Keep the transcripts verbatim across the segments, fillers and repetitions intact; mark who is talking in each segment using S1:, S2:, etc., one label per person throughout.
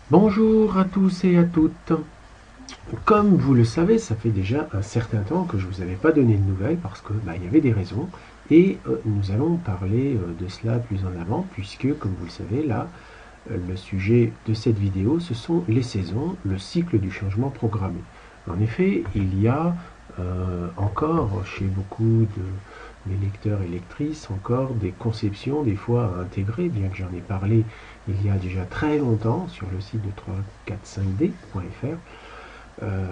S1: Bonjour à tous et à toutes. Comme vous le savez, ça fait déjà un certain temps que je ne vous avais pas donné de nouvelles parce que bah, il y avait des raisons et euh, nous allons parler euh, de cela plus en avant puisque, comme vous le savez, là, euh, le sujet de cette vidéo, ce sont les saisons, le cycle du changement programmé. En effet, il y a euh, encore chez beaucoup de mes lecteurs et lectrices encore des conceptions des fois à intégrer, bien que j'en ai parlé il y a déjà très longtemps sur le site de trois quatre cinq d point f r. Euh,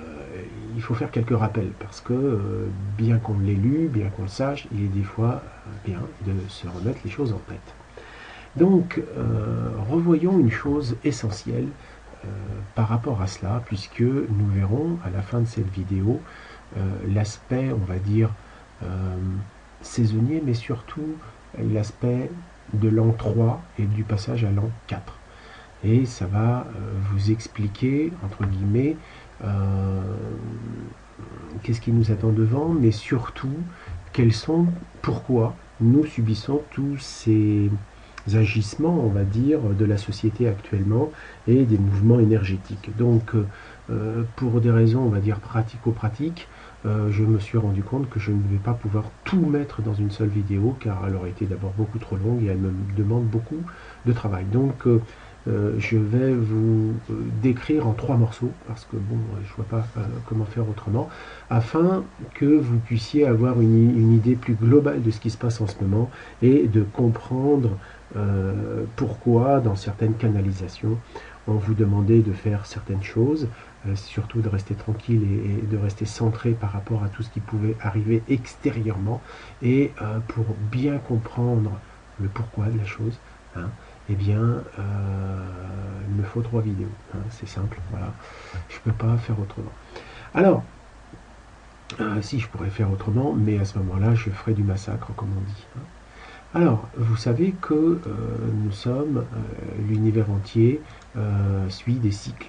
S1: il faut faire quelques rappels parce que euh, bien qu'on l'ait lu, bien qu'on le sache, il est des fois bien de se remettre les choses en tête. Donc, euh, revoyons une chose essentielle euh, par rapport à cela, puisque nous verrons à la fin de cette vidéo euh, l'aspect, on va dire, euh, saisonnier, mais surtout l'aspect de l'an trois et du passage à l'an quatre. Et ça va euh, vous expliquer, entre guillemets, euh, qu'est-ce qui nous attend devant, mais surtout, quels sont, pourquoi nous subissons tous ces agissements, on va dire, de la société actuellement et des mouvements énergétiques. Donc, euh, pour des raisons, on va dire, pratico-pratiques, euh, je me suis rendu compte que je ne vais pas pouvoir tout mettre dans une seule vidéo, car elle aurait été d'abord beaucoup trop longue et elle me demande beaucoup de travail. Donc, euh, euh, je vais vous euh, décrire en trois morceaux, parce que bon, je ne vois pas euh, comment faire autrement, afin que vous puissiez avoir une, une idée plus globale de ce qui se passe en ce moment et de comprendre euh, pourquoi dans certaines canalisations on vous demandait de faire certaines choses, euh, surtout de rester tranquille et, et de rester centré par rapport à tout ce qui pouvait arriver extérieurement, et euh, pour bien comprendre le pourquoi de la chose, hein, eh bien, euh, il me faut trois vidéos. Hein, c'est simple, voilà. Je ne peux pas faire autrement. Alors, euh, si je pourrais faire autrement, mais à ce moment-là, je ferai du massacre, comme on dit. Hein. Alors, vous savez que euh, nous sommes, euh, l'univers entier euh, suit des cycles.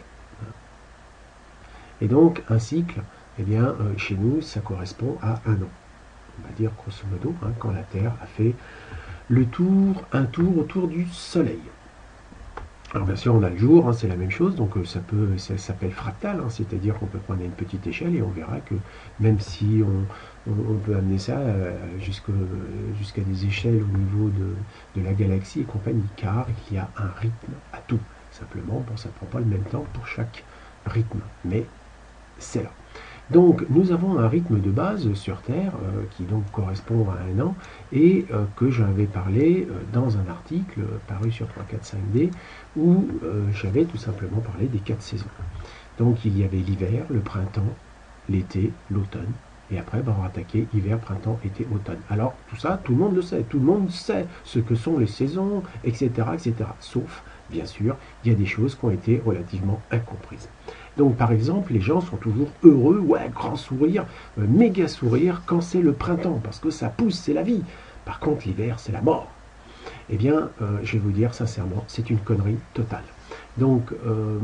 S1: Et donc, un cycle, eh bien, euh, chez nous, ça correspond à un an. On va dire, grosso modo, hein, quand la Terre a fait le tour, un tour autour du Soleil. Alors bien sûr, on a le jour, hein, c'est la même chose, donc euh, ça peut, ça s'appelle fractal, hein, c'est-à-dire qu'on peut prendre une petite échelle et on verra que même si on, on, on peut amener ça euh, jusqu'à jusqu'à des échelles au niveau de, de la galaxie et compagnie, car il y a un rythme à tout. Simplement, bon, ça ne prend pas le même temps pour chaque rythme, mais c'est là. Donc nous avons un rythme de base sur Terre euh, qui donc correspond à un an et euh, que j'avais parlé euh, dans un article euh, paru sur trois quatre cinq d où euh, j'avais tout simplement parlé des quatre saisons. Donc il y avait l'hiver, le printemps, l'été, l'automne, et après ben, on va attaquer hiver, printemps, été, automne. Alors tout ça, tout le monde le sait, tout le monde sait ce que sont les saisons, et cetera, et cetera. Sauf, bien sûr, il y a des choses qui ont été relativement incomprises. Donc par exemple, les gens sont toujours heureux, ouais, grand sourire, euh, méga sourire quand c'est le printemps, parce que ça pousse, c'est la vie. Par contre, l'hiver, c'est la mort. Eh bien, euh, je vais vous dire sincèrement, c'est une connerie totale. Donc, euh,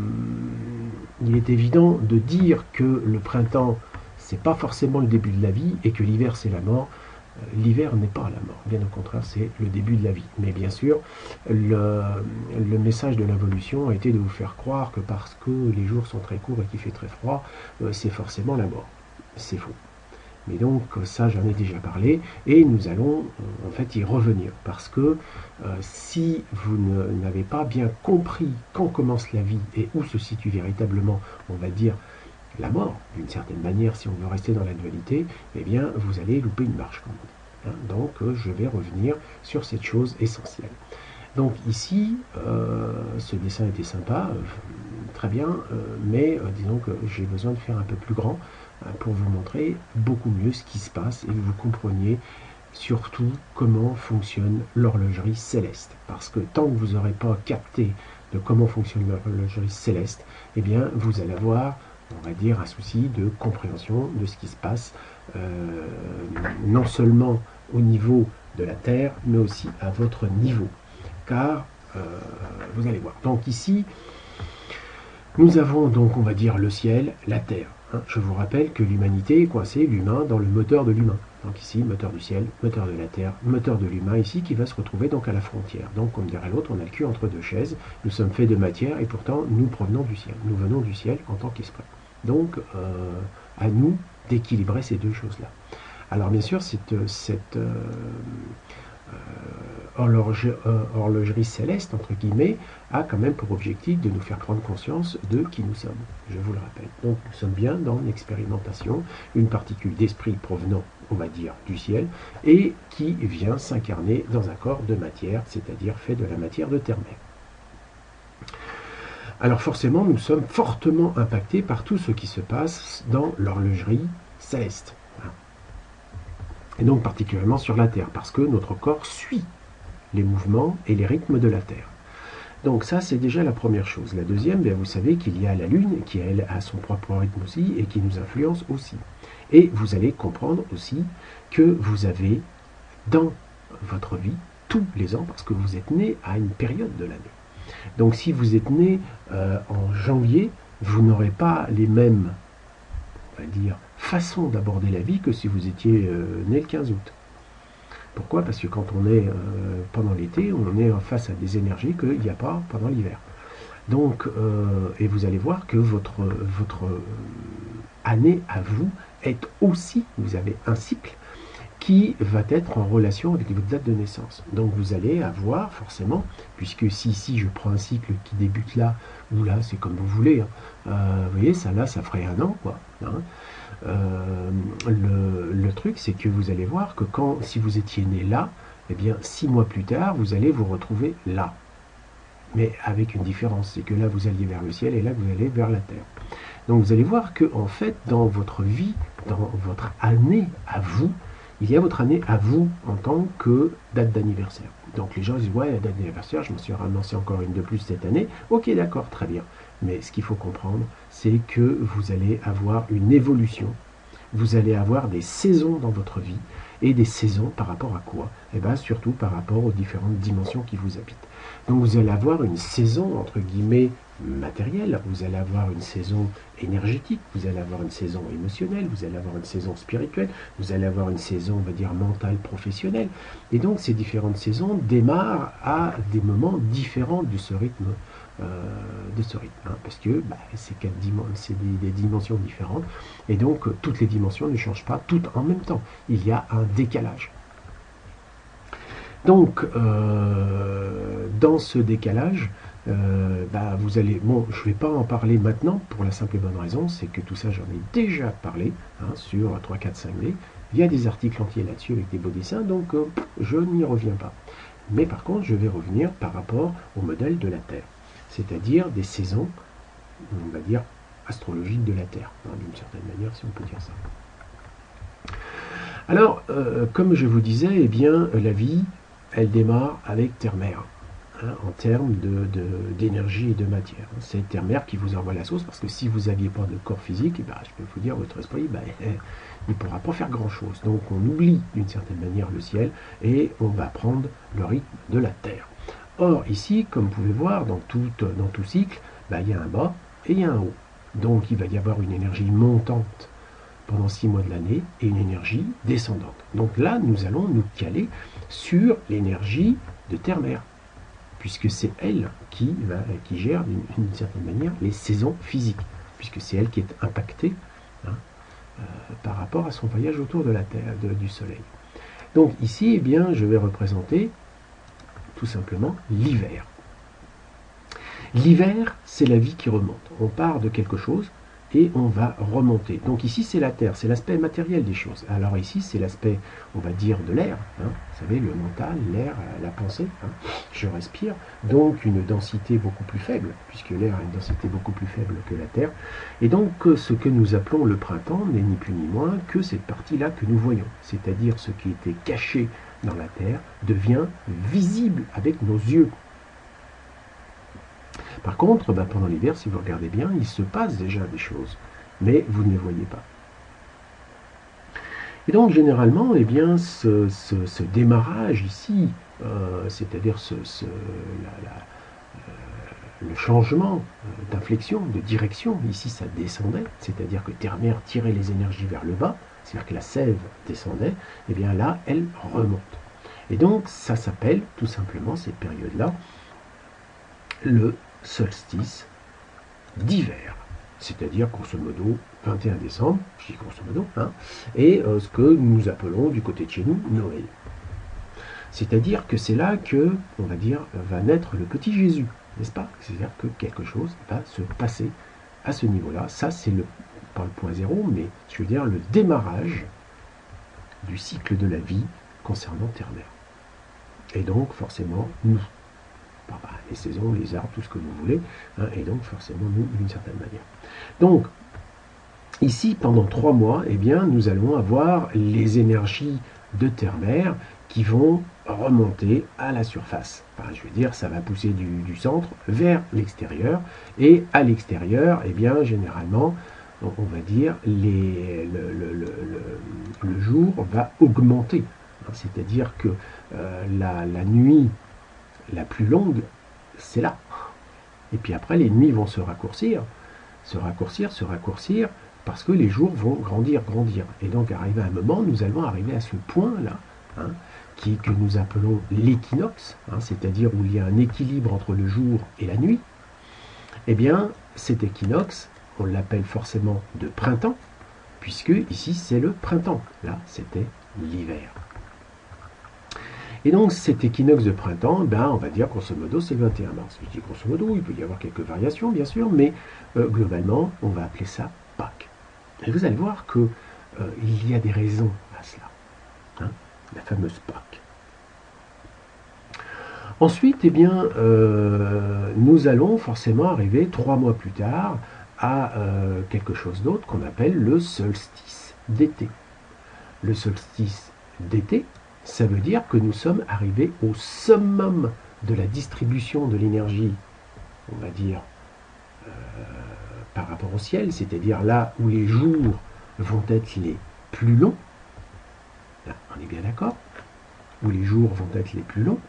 S1: il est évident de dire que le printemps, c'est pas forcément le début de la vie et que l'hiver, c'est la mort. L'hiver n'est pas la mort, bien au contraire, c'est le début de la vie. Mais bien sûr, le, le message de l'évolution a été de vous faire croire que parce que les jours sont très courts et qu'il fait très froid, euh, c'est forcément la mort. C'est faux. Mais donc ça, j'en ai déjà parlé, et nous allons en fait y revenir, parce que euh, si vous n'avez pas bien compris quand commence la vie et où se situe véritablement, on va dire, la mort, d'une certaine manière, si on veut rester dans la dualité, eh bien, vous allez louper une marche, comme on dit. Hein, donc, euh, je vais revenir sur cette chose essentielle. Donc ici, euh, ce dessin était sympa, euh, très bien, euh, mais euh, disons que j'ai besoin de faire un peu plus grand euh, pour vous montrer beaucoup mieux ce qui se passe et que vous compreniez surtout comment fonctionne l'horlogerie céleste. Parce que tant que vous n'aurez pas capté de comment fonctionne l'horlogerie céleste, eh bien, vous allez avoir, on va dire, un souci de compréhension de ce qui se passe, euh, non seulement au niveau de la Terre, mais aussi à votre niveau. Car, euh, vous allez voir. Donc ici, nous avons donc, on va dire, le ciel, la Terre. Hein. Je vous rappelle que l'humanité est coincée, l'humain, dans le moteur de l'humain. Donc ici, moteur du ciel, moteur de la terre, moteur de l'humain ici, qui va se retrouver donc à la frontière. Donc, comme dirait l'autre, on a le cul entre deux chaises, nous sommes faits de matière, et pourtant, nous provenons du ciel. Nous venons du ciel en tant qu'esprit. Donc, euh, à nous d'équilibrer ces deux choses-là. Alors, bien sûr, cette, cette euh, euh, horloge, euh, horlogerie céleste, entre guillemets, a quand même pour objectif de nous faire prendre conscience de qui nous sommes, je vous le rappelle. Donc nous sommes bien dans l'expérimentation, une particule d'esprit provenant, on va dire, du ciel, et qui vient s'incarner dans un corps de matière, c'est-à-dire fait de la matière de terre-mère. Alors forcément, nous sommes fortement impactés par tout ce qui se passe dans l'horlogerie céleste. Et donc particulièrement sur la Terre, parce que notre corps suit les mouvements et les rythmes de la Terre. Donc ça, c'est déjà la première chose. La deuxième, bien, vous savez qu'il y a la Lune qui, elle, a son propre rythme aussi et qui nous influence aussi. Et vous allez comprendre aussi que vous avez dans votre vie tous les ans, parce que vous êtes né à une période de l'année. Donc si vous êtes né euh, en janvier, vous n'aurez pas les mêmes, on va dire, façons d'aborder la vie que si vous étiez euh, né le quinze août. Pourquoi? Parce que quand on est euh, pendant l'été, on est face à des énergies qu'il n'y a pas pendant l'hiver. Donc, euh, et vous allez voir que votre, votre année à vous est aussi, vous avez un cycle qui va être en relation avec votre date de naissance. Donc vous allez avoir forcément, puisque si ici je prends un cycle qui débute là, ou là, c'est comme vous voulez, hein, euh, vous voyez, ça là, ça ferait un an, quoi. Hein. Euh, le, le truc, c'est que vous allez voir que quand, si vous étiez né là, eh bien, six mois plus tard, vous allez vous retrouver là. Mais avec une différence, c'est que là, vous alliez vers le ciel et là, vous allez vers la terre. Donc vous allez voir que, en fait, dans votre vie, dans votre année à vous, il y a votre année à vous en tant que date d'anniversaire. Donc les gens disent, ouais, date d'anniversaire, je me suis ramassé encore une de plus cette année. Ok, d'accord, très bien. Mais ce qu'il faut comprendre, c'est que vous allez avoir une évolution. Vous allez avoir des saisons dans votre vie. Et des saisons par rapport à quoi? Eh bien, surtout par rapport aux différentes dimensions qui vous habitent. Donc vous allez avoir une saison, entre guillemets, matérielle, vous allez avoir une saison énergétique, vous allez avoir une saison émotionnelle, vous allez avoir une saison spirituelle, vous allez avoir une saison, on va dire, mentale, professionnelle. Et donc ces différentes saisons démarrent à des moments différents de ce rythme, euh, de ce rythme hein, parce que bah, c'est des, des dimensions différentes, et donc euh, toutes les dimensions ne changent pas toutes en même temps. Il y a un décalage. Donc, euh, dans ce décalage, euh, bah, vous allez... Bon, je ne vais pas en parler maintenant, pour la simple et bonne raison, c'est que tout ça, j'en ai déjà parlé, hein, sur trois, quatre, cinq D. Il y a des articles entiers là-dessus avec des beaux dessins, donc euh, je n'y reviens pas. Mais par contre, je vais revenir par rapport au modèle de la Terre, c'est-à-dire des saisons, on va dire, astrologiques de la Terre, hein, d'une certaine manière, si on peut dire ça. Alors, euh, comme je vous disais, eh bien, la vie, elle démarre avec terre-mère, hein, en termes de, de, d'énergie et de matière. C'est terre-mère qui vous envoie la sauce, parce que si vous n'aviez pas de corps physique, eh ben, je peux vous dire, votre esprit, ben, il ne pourra pas faire grand-chose. Donc on oublie d'une certaine manière le ciel, et on va prendre le rythme de la terre. Or, ici, comme vous pouvez voir, dans tout, dans tout cycle, ben, il y a un bas et il y a un haut. Donc il va y avoir une énergie montante pendant six mois de l'année et une énergie descendante. Donc là, nous allons nous caler sur l'énergie de terre-mère, puisque c'est elle qui, va, qui gère d'une certaine manière les saisons physiques, puisque c'est elle qui est impactée hein, euh, par rapport à son voyage autour de la Terre, de, du Soleil. Donc ici, eh bien, je vais représenter tout simplement l'hiver. L'hiver, c'est la vie qui remonte. On part de quelque chose et on va remonter. Donc ici, c'est la Terre, c'est l'aspect matériel des choses. Alors ici, c'est l'aspect, on va dire, de l'air. Hein. Vous savez, le mental, l'air, la pensée. Hein. Je respire, donc une densité beaucoup plus faible, puisque l'air a une densité beaucoup plus faible que la Terre. Et donc, ce que nous appelons le printemps n'est ni plus ni moins que cette partie-là que nous voyons. C'est-à-dire ce qui était caché dans la Terre devient visible avec nos yeux. Par contre, ben, pendant l'hiver, si vous regardez bien, il se passe déjà des choses, mais vous ne les voyez pas. Et donc, généralement, eh bien, ce, ce, ce démarrage ici, euh, c'est-à-dire ce, ce, la, la, euh, le changement d'inflexion, de direction, ici ça descendait, c'est-à-dire que terre-mère tirait les énergies vers le bas, c'est-à-dire que la sève descendait, et bien là, elle remonte. Et donc, ça s'appelle tout simplement, cette période-là, le solstice d'hiver. C'est-à-dire, grosso modo, vingt et un décembre, je dis grosso modo, hein, et euh, ce que nous appelons du côté de chez nous, Noël. C'est-à-dire que c'est là que, on va dire, va naître le petit Jésus, n'est-ce pas? C'est-à-dire que quelque chose va se passer à ce niveau-là. Ça, c'est le, pas le point zéro, mais je veux dire le démarrage du cycle de la vie concernant Terre-Mère. Et donc, forcément, nous, bah, bah, les saisons, les arbres, tout ce que vous voulez, hein, et donc forcément nous, d'une certaine manière. Donc, ici, pendant trois mois, eh bien, nous allons avoir les énergies de Terre-Mère qui vont remonter à la surface. Enfin, je veux dire, ça va pousser du, du centre vers l'extérieur, et à l'extérieur, eh bien, généralement, on va dire, les, le, le, le, le, le jour va augmenter. C'est-à-dire que euh, la, la nuit la plus longue, c'est là. Et puis après, les nuits vont se raccourcir, se raccourcir, se raccourcir, parce que les jours vont grandir, grandir. Et donc, arrivé à un moment, nous allons arriver à ce point-là, hein, qui, que nous appelons l'équinoxe, hein, c'est-à-dire où il y a un équilibre entre le jour et la nuit. Eh bien, cet équinoxe, on l'appelle forcément de printemps, puisque ici, c'est le printemps. Là, c'était l'hiver. Et donc cet équinoxe de printemps, ben, on va dire grosso modo c'est le vingt et un mars. Je dis grosso modo, il peut y avoir quelques variations bien sûr, mais euh, globalement on va appeler ça Pâques. Et vous allez voir qu'il euh, y a des raisons à cela, hein, la fameuse Pâques. Ensuite, eh bien, euh, nous allons forcément arriver trois mois plus tard à euh, quelque chose d'autre qu'on appelle le solstice d'été. Le solstice d'été, ça veut dire que nous sommes arrivés au summum de la distribution de l'énergie, on va dire, euh, par rapport au ciel, c'est-à-dire là où les jours vont être les plus longs, là, on est bien d'accord, où les jours vont être les plus longs,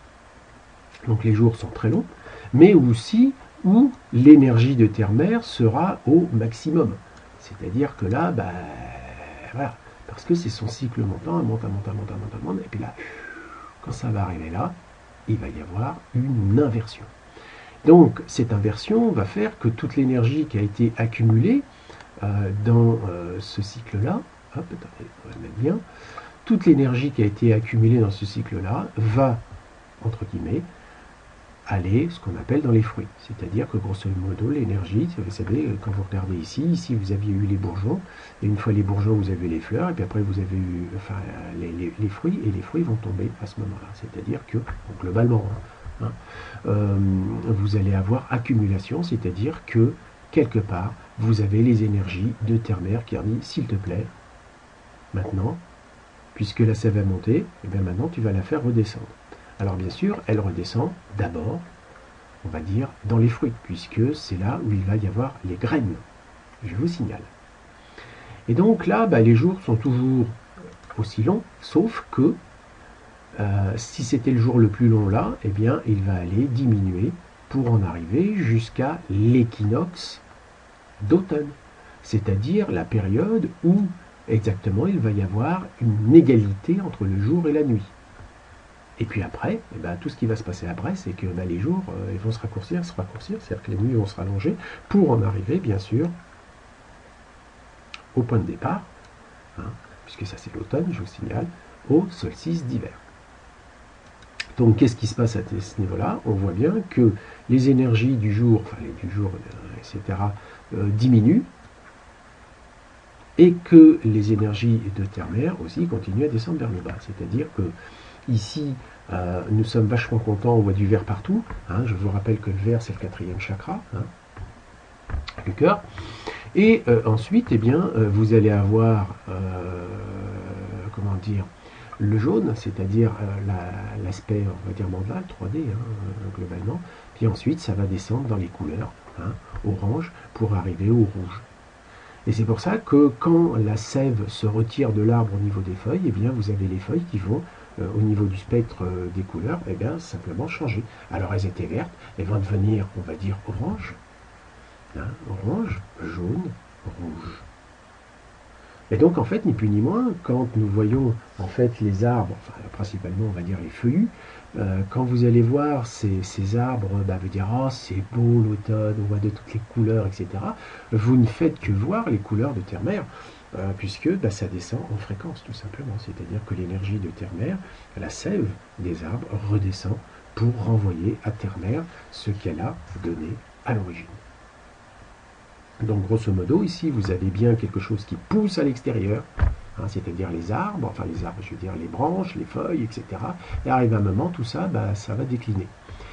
S1: donc les jours sont très longs, mais aussi où l'énergie de Terre-Mère sera au maximum. C'est-à-dire que là, bah, voilà, parce que c'est son cycle montant, monte, monte, monte, monte, monte, et puis là, quand ça va arriver là, il va y avoir une inversion. Donc, cette inversion va faire que toute l'énergie qui a été accumulée euh, dans euh, ce cycle-là, hop, attendez, on va le mettre bien, toute l'énergie qui a été accumulée dans ce cycle-là va, entre guillemets, aller, ce qu'on appelle dans les fruits. C'est-à-dire que grosso modo, l'énergie, vous savez, quand vous regardez ici, ici vous aviez eu les bourgeons, et une fois les bourgeons, vous avez les fleurs, et puis après vous avez eu enfin, les, les, les fruits, et les fruits vont tomber à ce moment-là. C'est-à-dire que, bon, globalement, hein, euh, vous allez avoir accumulation, c'est-à-dire que, quelque part, vous avez les énergies de Terre-Mère qui dit, s'il te plaît, maintenant, puisque la sève a monté, et bien maintenant tu vas la faire redescendre. Alors bien sûr, elle redescend d'abord, on va dire, dans les fruits, puisque c'est là où il va y avoir les graines. Je vous signale. Et donc là, bah, les jours sont toujours aussi longs, sauf que euh, si c'était le jour le plus long là, eh bien, il va aller diminuer pour en arriver jusqu'à l'équinoxe d'automne, c'est-à-dire la période où exactement il va y avoir une égalité entre le jour et la nuit. Et puis après, eh ben, tout ce qui va se passer après, c'est que ben, les jours euh, ils vont se raccourcir, se raccourcir, c'est-à-dire que les nuits vont se rallonger pour en arriver, bien sûr, au point de départ, hein, puisque ça c'est l'automne, je vous signale, au solstice d'hiver. Donc qu'est-ce qui se passe à ce niveau-là? On voit bien que les énergies du jour, enfin les du jour, euh, et cetera, euh, diminuent, et que les énergies de Terre-Mère aussi continuent à descendre vers le bas. C'est-à-dire que ici, euh, nous sommes vachement contents, on voit du vert partout. Hein, je vous rappelle que le vert, c'est le quatrième chakra, hein, du cœur. Et euh, ensuite, eh bien, euh, vous allez avoir, euh, comment dire, le jaune, c'est-à-dire euh, l'aspect, la, on va dire, mandal, trois D, hein, globalement. Puis ensuite, ça va descendre dans les couleurs, hein, orange, pour arriver au rouge. Et c'est pour ça que quand la sève se retire de l'arbre au niveau des feuilles, eh bien, vous avez les feuilles qui vont, euh, au niveau du spectre euh, des couleurs, eh bien, simplement changer. Alors elles étaient vertes, elles vont devenir, on va dire, orange, hein, orange, jaune, rouge. Et donc, en fait, ni plus ni moins, quand nous voyons en fait les arbres, enfin, principalement, on va dire les feuillus, euh, quand vous allez voir ces, ces arbres, bah, vous dire, oh, c'est beau l'automne, on voit de toutes les couleurs, et cetera. Vous ne faites que voir les couleurs de terre-mer, euh, puisque bah, ça descend en fréquence, tout simplement. C'est-à-dire que l'énergie de terre-mer, la sève des arbres, redescend pour renvoyer à terre-mer ce qu'elle a donné à l'origine. Donc grosso modo, ici, vous avez bien quelque chose qui pousse à l'extérieur, hein, c'est-à-dire les arbres, enfin les arbres, je veux dire les branches, les feuilles, et cetera. Et arrive un moment, tout ça, bah, ça va décliner.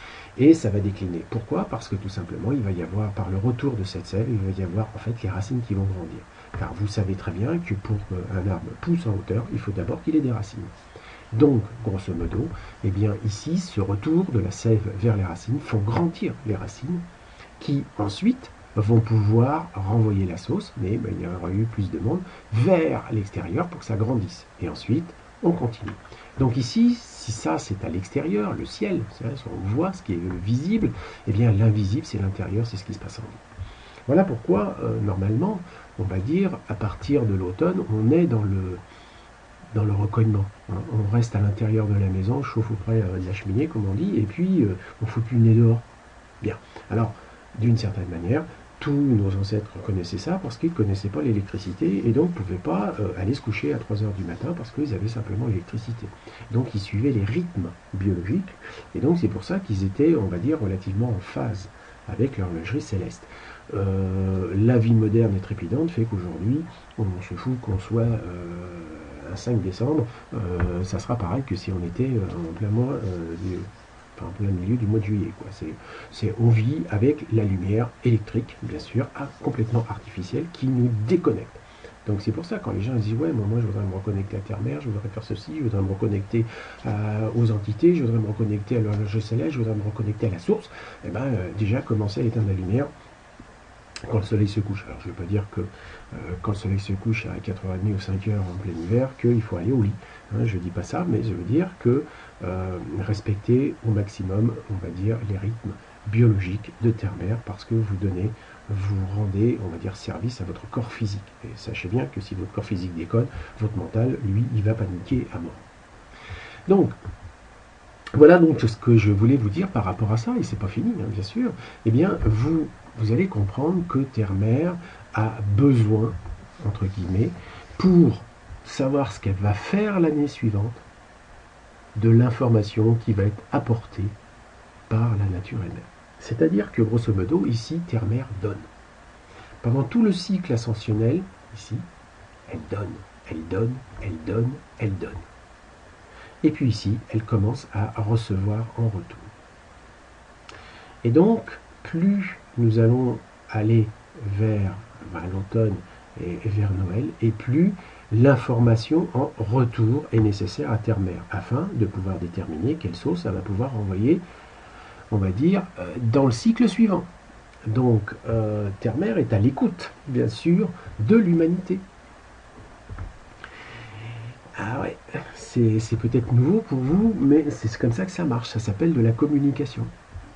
S1: Et ça va décliner. Pourquoi? Parce que tout simplement, il va y avoir, par le retour de cette sève, il va y avoir en fait les racines qui vont grandir. Car vous savez très bien que pour qu'un arbre pousse en hauteur, il faut d'abord qu'il ait des racines. Donc, grosso modo, eh bien ici, ce retour de la sève vers les racines font grandir les racines, qui ensuite vont pouvoir renvoyer la sauce, mais ben, il y aura eu plus de monde, vers l'extérieur pour que ça grandisse. Et ensuite, on continue. Donc ici, si ça c'est à l'extérieur, le ciel, on voit ce qui est visible, eh bien l'invisible c'est l'intérieur, c'est ce qui se passe en nous. Voilà pourquoi, euh, normalement, on va dire, à partir de l'automne, on est dans le, dans le recognement. Hein. On reste à l'intérieur de la maison, on chauffe auprès euh, de la cheminée, comme on dit, et puis euh, on ne fout plus le nez dehors. Bien. Alors, d'une certaine manière, tous nos ancêtres connaissaient ça parce qu'ils ne connaissaient pas l'électricité et donc ne pouvaient pas euh, aller se coucher à trois heures du matin parce qu'ils avaient simplement l'électricité. Donc ils suivaient les rythmes biologiques et donc c'est pour ça qu'ils étaient, on va dire, relativement en phase avec l'horlogerie céleste. Euh, la vie moderne et trépidante fait qu'aujourd'hui, on se fout qu'on soit euh, un cinq décembre, euh, ça sera pareil que si on était euh, en plein mois euh, du Enfin, en plein milieu du mois de juillet. Quoi. C'est, c'est, on vit avec la lumière électrique, bien sûr, complètement artificielle, qui nous déconnecte. Donc c'est pour ça, quand les gens disent « Ouais, moi, moi je voudrais me reconnecter à Terre-Mère, je voudrais faire ceci, je voudrais me reconnecter à, aux entités, je voudrais me reconnecter à l'horloge céleste, je voudrais me reconnecter à la source », eh bien, euh, déjà, commencer à éteindre la lumière quand le soleil se couche. Alors je ne veux pas dire que euh, quand le soleil se couche à quatre heures trente ou cinq heures en plein hiver, qu'il faut aller au lit. Hein, je ne dis pas ça, mais je veux dire que euh, respecter au maximum, on va dire, les rythmes biologiques de Terre-Mère, parce que vous donnez, vous rendez, on va dire, service à votre corps physique. Et sachez bien que si votre corps physique déconne, votre mental, lui, il va paniquer à mort. Donc, voilà donc ce que je voulais vous dire par rapport à ça, et c'est pas fini, hein, bien sûr. Eh bien, vous, vous allez comprendre que Terre-Mère a besoin, entre guillemets, pour savoir ce qu'elle va faire l'année suivante, de l'information qui va être apportée par la nature elle-même. C'est-à-dire que, grosso modo, ici, Terre-Mère donne. Pendant tout le cycle ascensionnel, ici, elle donne, elle donne, elle donne, elle donne. Et puis ici, elle commence à recevoir en retour. Et donc, plus nous allons aller vers, vers l'automne et, et vers Noël, et plus l'information en retour est nécessaire à Terre-Mère, afin de pouvoir déterminer quelle sauce elle va pouvoir envoyer, on va dire, dans le cycle suivant. Donc, euh, Terre-Mère est à l'écoute, bien sûr, de l'humanité. Ah ouais, c'est, c'est peut-être nouveau pour vous, mais c'est comme ça que ça marche, ça s'appelle de la communication.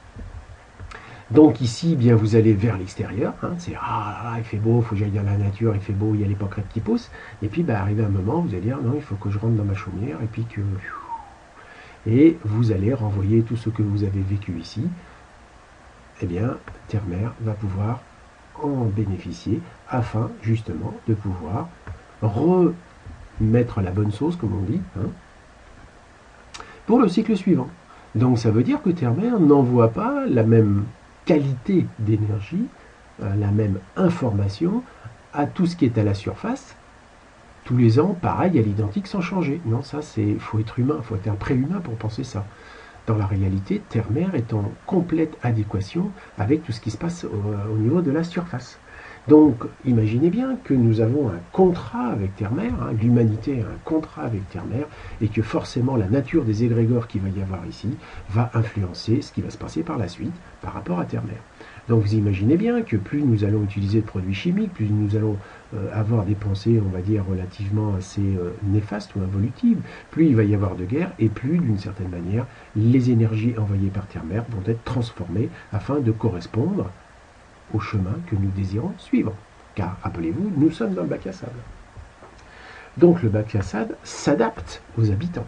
S1: Donc ici, bien, vous allez vers l'extérieur, hein, c'est « Ah là là, il fait beau, il faut que j'aille dans la nature, il fait beau, il y a les pâquerettes qui poussent », et puis, bah, arrivé un moment, vous allez dire « Non, il faut que je rentre dans ma chaumière », et puis que... Et vous allez renvoyer tout ce que vous avez vécu ici, eh bien, Terre-Mère va pouvoir en bénéficier, afin, justement, de pouvoir re... mettre la bonne sauce, comme on dit, hein, pour le cycle suivant. Donc ça veut dire que Terre-Mère n'envoie pas la même qualité d'énergie, euh, la même information à tout ce qui est à la surface, tous les ans, pareil, à l'identique, sans changer. Non, ça, c'est, faut être humain, il faut être un préhumain pour penser ça. Dans la réalité, Terre-Mère est en complète adéquation avec tout ce qui se passe au, au niveau de la surface. Donc, imaginez bien que nous avons un contrat avec Terre-Mère, hein, l'humanité a un contrat avec Terre-Mère, et que forcément la nature des égrégores qu'il va y avoir ici va influencer ce qui va se passer par la suite par rapport à Terre-Mère. Donc vous imaginez bien que plus nous allons utiliser de produits chimiques, plus nous allons euh, avoir des pensées, on va dire, relativement assez euh, néfastes ou involutives, plus il va y avoir de guerre, et plus, d'une certaine manière, les énergies envoyées par Terre-Mère vont être transformées afin de correspondre au chemin que nous désirons suivre. Car, rappelez-vous, nous sommes dans le bac à sable. Donc le bac Assad s'adapte aux habitants.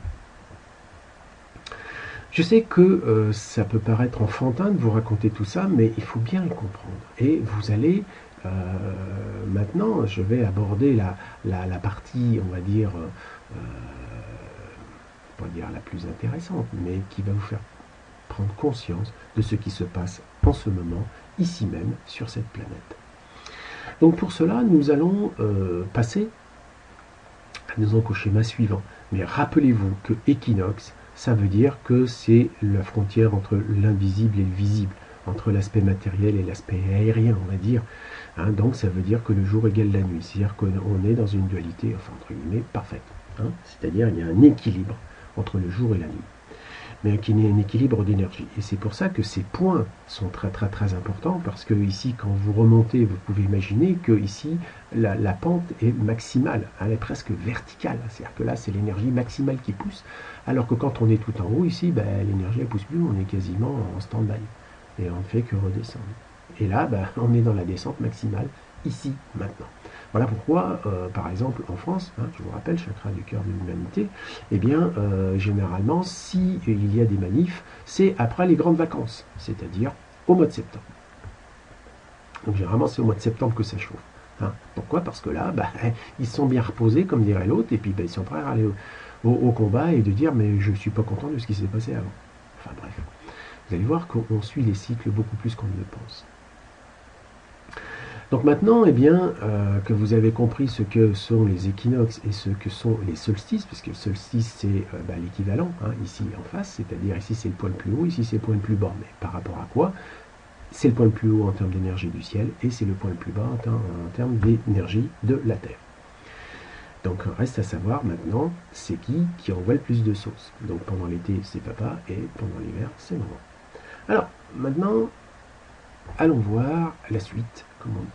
S1: Je sais que euh, ça peut paraître enfantin de vous raconter tout ça, mais il faut bien le comprendre. Et vous allez, euh, maintenant, je vais aborder la, la, la partie, on va dire, euh, pas dire la plus intéressante, mais qui va vous faire prendre conscience de ce qui se passe en ce moment, ici même, sur cette planète. Donc pour cela, nous allons euh, passer disons qu'au schéma suivant. Mais rappelez-vous que équinoxe, ça veut dire que c'est la frontière entre l'invisible et le visible, entre l'aspect matériel et l'aspect aérien, on va dire. Hein, donc ça veut dire que le jour égale la nuit, c'est-à-dire qu'on est dans une dualité, enfin entre guillemets, parfaite. Hein, c'est-à-dire il y a un équilibre entre le jour et la nuit, mais qu'il y ait un équilibre d'énergie. Et c'est pour ça que ces points sont très très très importants, parce que ici, quand vous remontez, vous pouvez imaginer que ici, la, la pente est maximale, elle est presque verticale, c'est-à-dire que là, c'est l'énergie maximale qui pousse, alors que quand on est tout en haut, ici, ben, l'énergie ne pousse plus, on est quasiment en stand-by, et on ne fait que redescendre. Et là, ben, on est dans la descente maximale, ici, maintenant. Voilà pourquoi, euh, par exemple, en France, hein, je vous rappelle, chakra du cœur de l'humanité, eh bien, euh, généralement, si il y a des manifs, c'est après les grandes vacances, c'est-à-dire au mois de septembre. Donc, généralement, c'est au mois de septembre que ça chauffe. Hein. Pourquoi? Parce que là, bah, ils sont bien reposés, comme dirait l'autre, et puis bah, ils sont prêts à aller au, au, au combat et de dire, mais je ne suis pas content de ce qui s'est passé avant. Enfin bref, vous allez voir qu'on suit les cycles beaucoup plus qu'on ne le pense. Donc maintenant, eh bien, euh, que vous avez compris ce que sont les équinoxes et ce que sont les solstices, puisque le solstice c'est euh, bah, l'équivalent, hein, ici en face, c'est-à-dire ici c'est le point le plus haut, ici c'est le point le plus bas. Mais par rapport à quoi? C'est le point le plus haut en termes d'énergie du ciel et c'est le point le plus bas en, ter en termes d'énergie de la Terre. Donc reste à savoir maintenant, c'est qui qui envoie le plus de sauce. Donc pendant l'été c'est papa et pendant l'hiver c'est maman. Alors maintenant, allons voir la suite, comme on dit.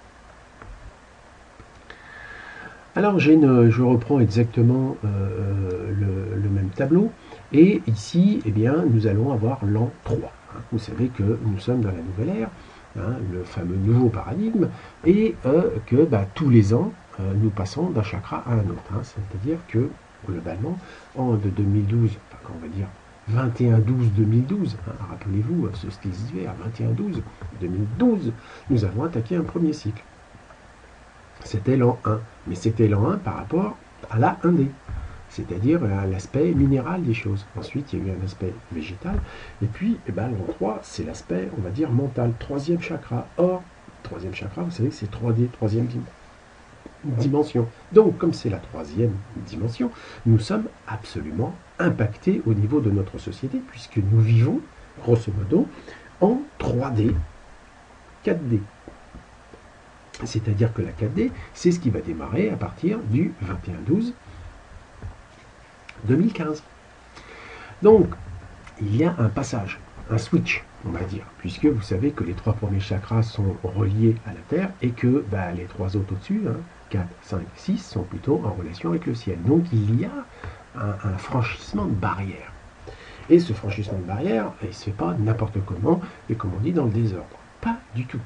S1: Alors une, je reprends exactement euh, le, le même tableau, et ici, eh bien, nous allons avoir l'an trois. Hein. Vous savez que nous sommes dans la nouvelle ère, hein, le fameux nouveau paradigme, et euh, que bah, tous les ans, euh, nous passons d'un chakra à un autre. Hein. C'est-à-dire que, globalement, en de deux mille douze, enfin, on va dire vingt et un douze deux mille douze, hein, rappelez-vous, ce style d'hiver, vingt et un douze deux mille douze, nous avons attaqué un premier cycle. C'était l'an un, mais c'était l'an un par rapport à la un D, c'est-à-dire l'aspect minéral des choses. Ensuite, il y a eu un aspect végétal, et puis eh ben, l'an trois, c'est l'aspect, on va dire, mental, troisième chakra. Or, troisième chakra, vous savez que c'est trois D, troisième dimension. Donc, comme c'est la troisième dimension, nous sommes absolument impactés au niveau de notre société, puisque nous vivons, grosso modo, en trois D, quatre D. C'est-à-dire que la quatre D, c'est ce qui va démarrer à partir du vingt et un douze deux mille quinze. Donc, il y a un passage, un switch, on va dire, puisque vous savez que les trois premiers chakras sont reliés à la Terre et que bah, les trois autres au-dessus, hein, quatre, cinq, six, sont plutôt en relation avec le ciel. Donc, il y a un, un franchissement de barrière. Et ce franchissement de barrière, il ne se fait pas n'importe comment, et comme on dit, dans le désordre. Pas du tout.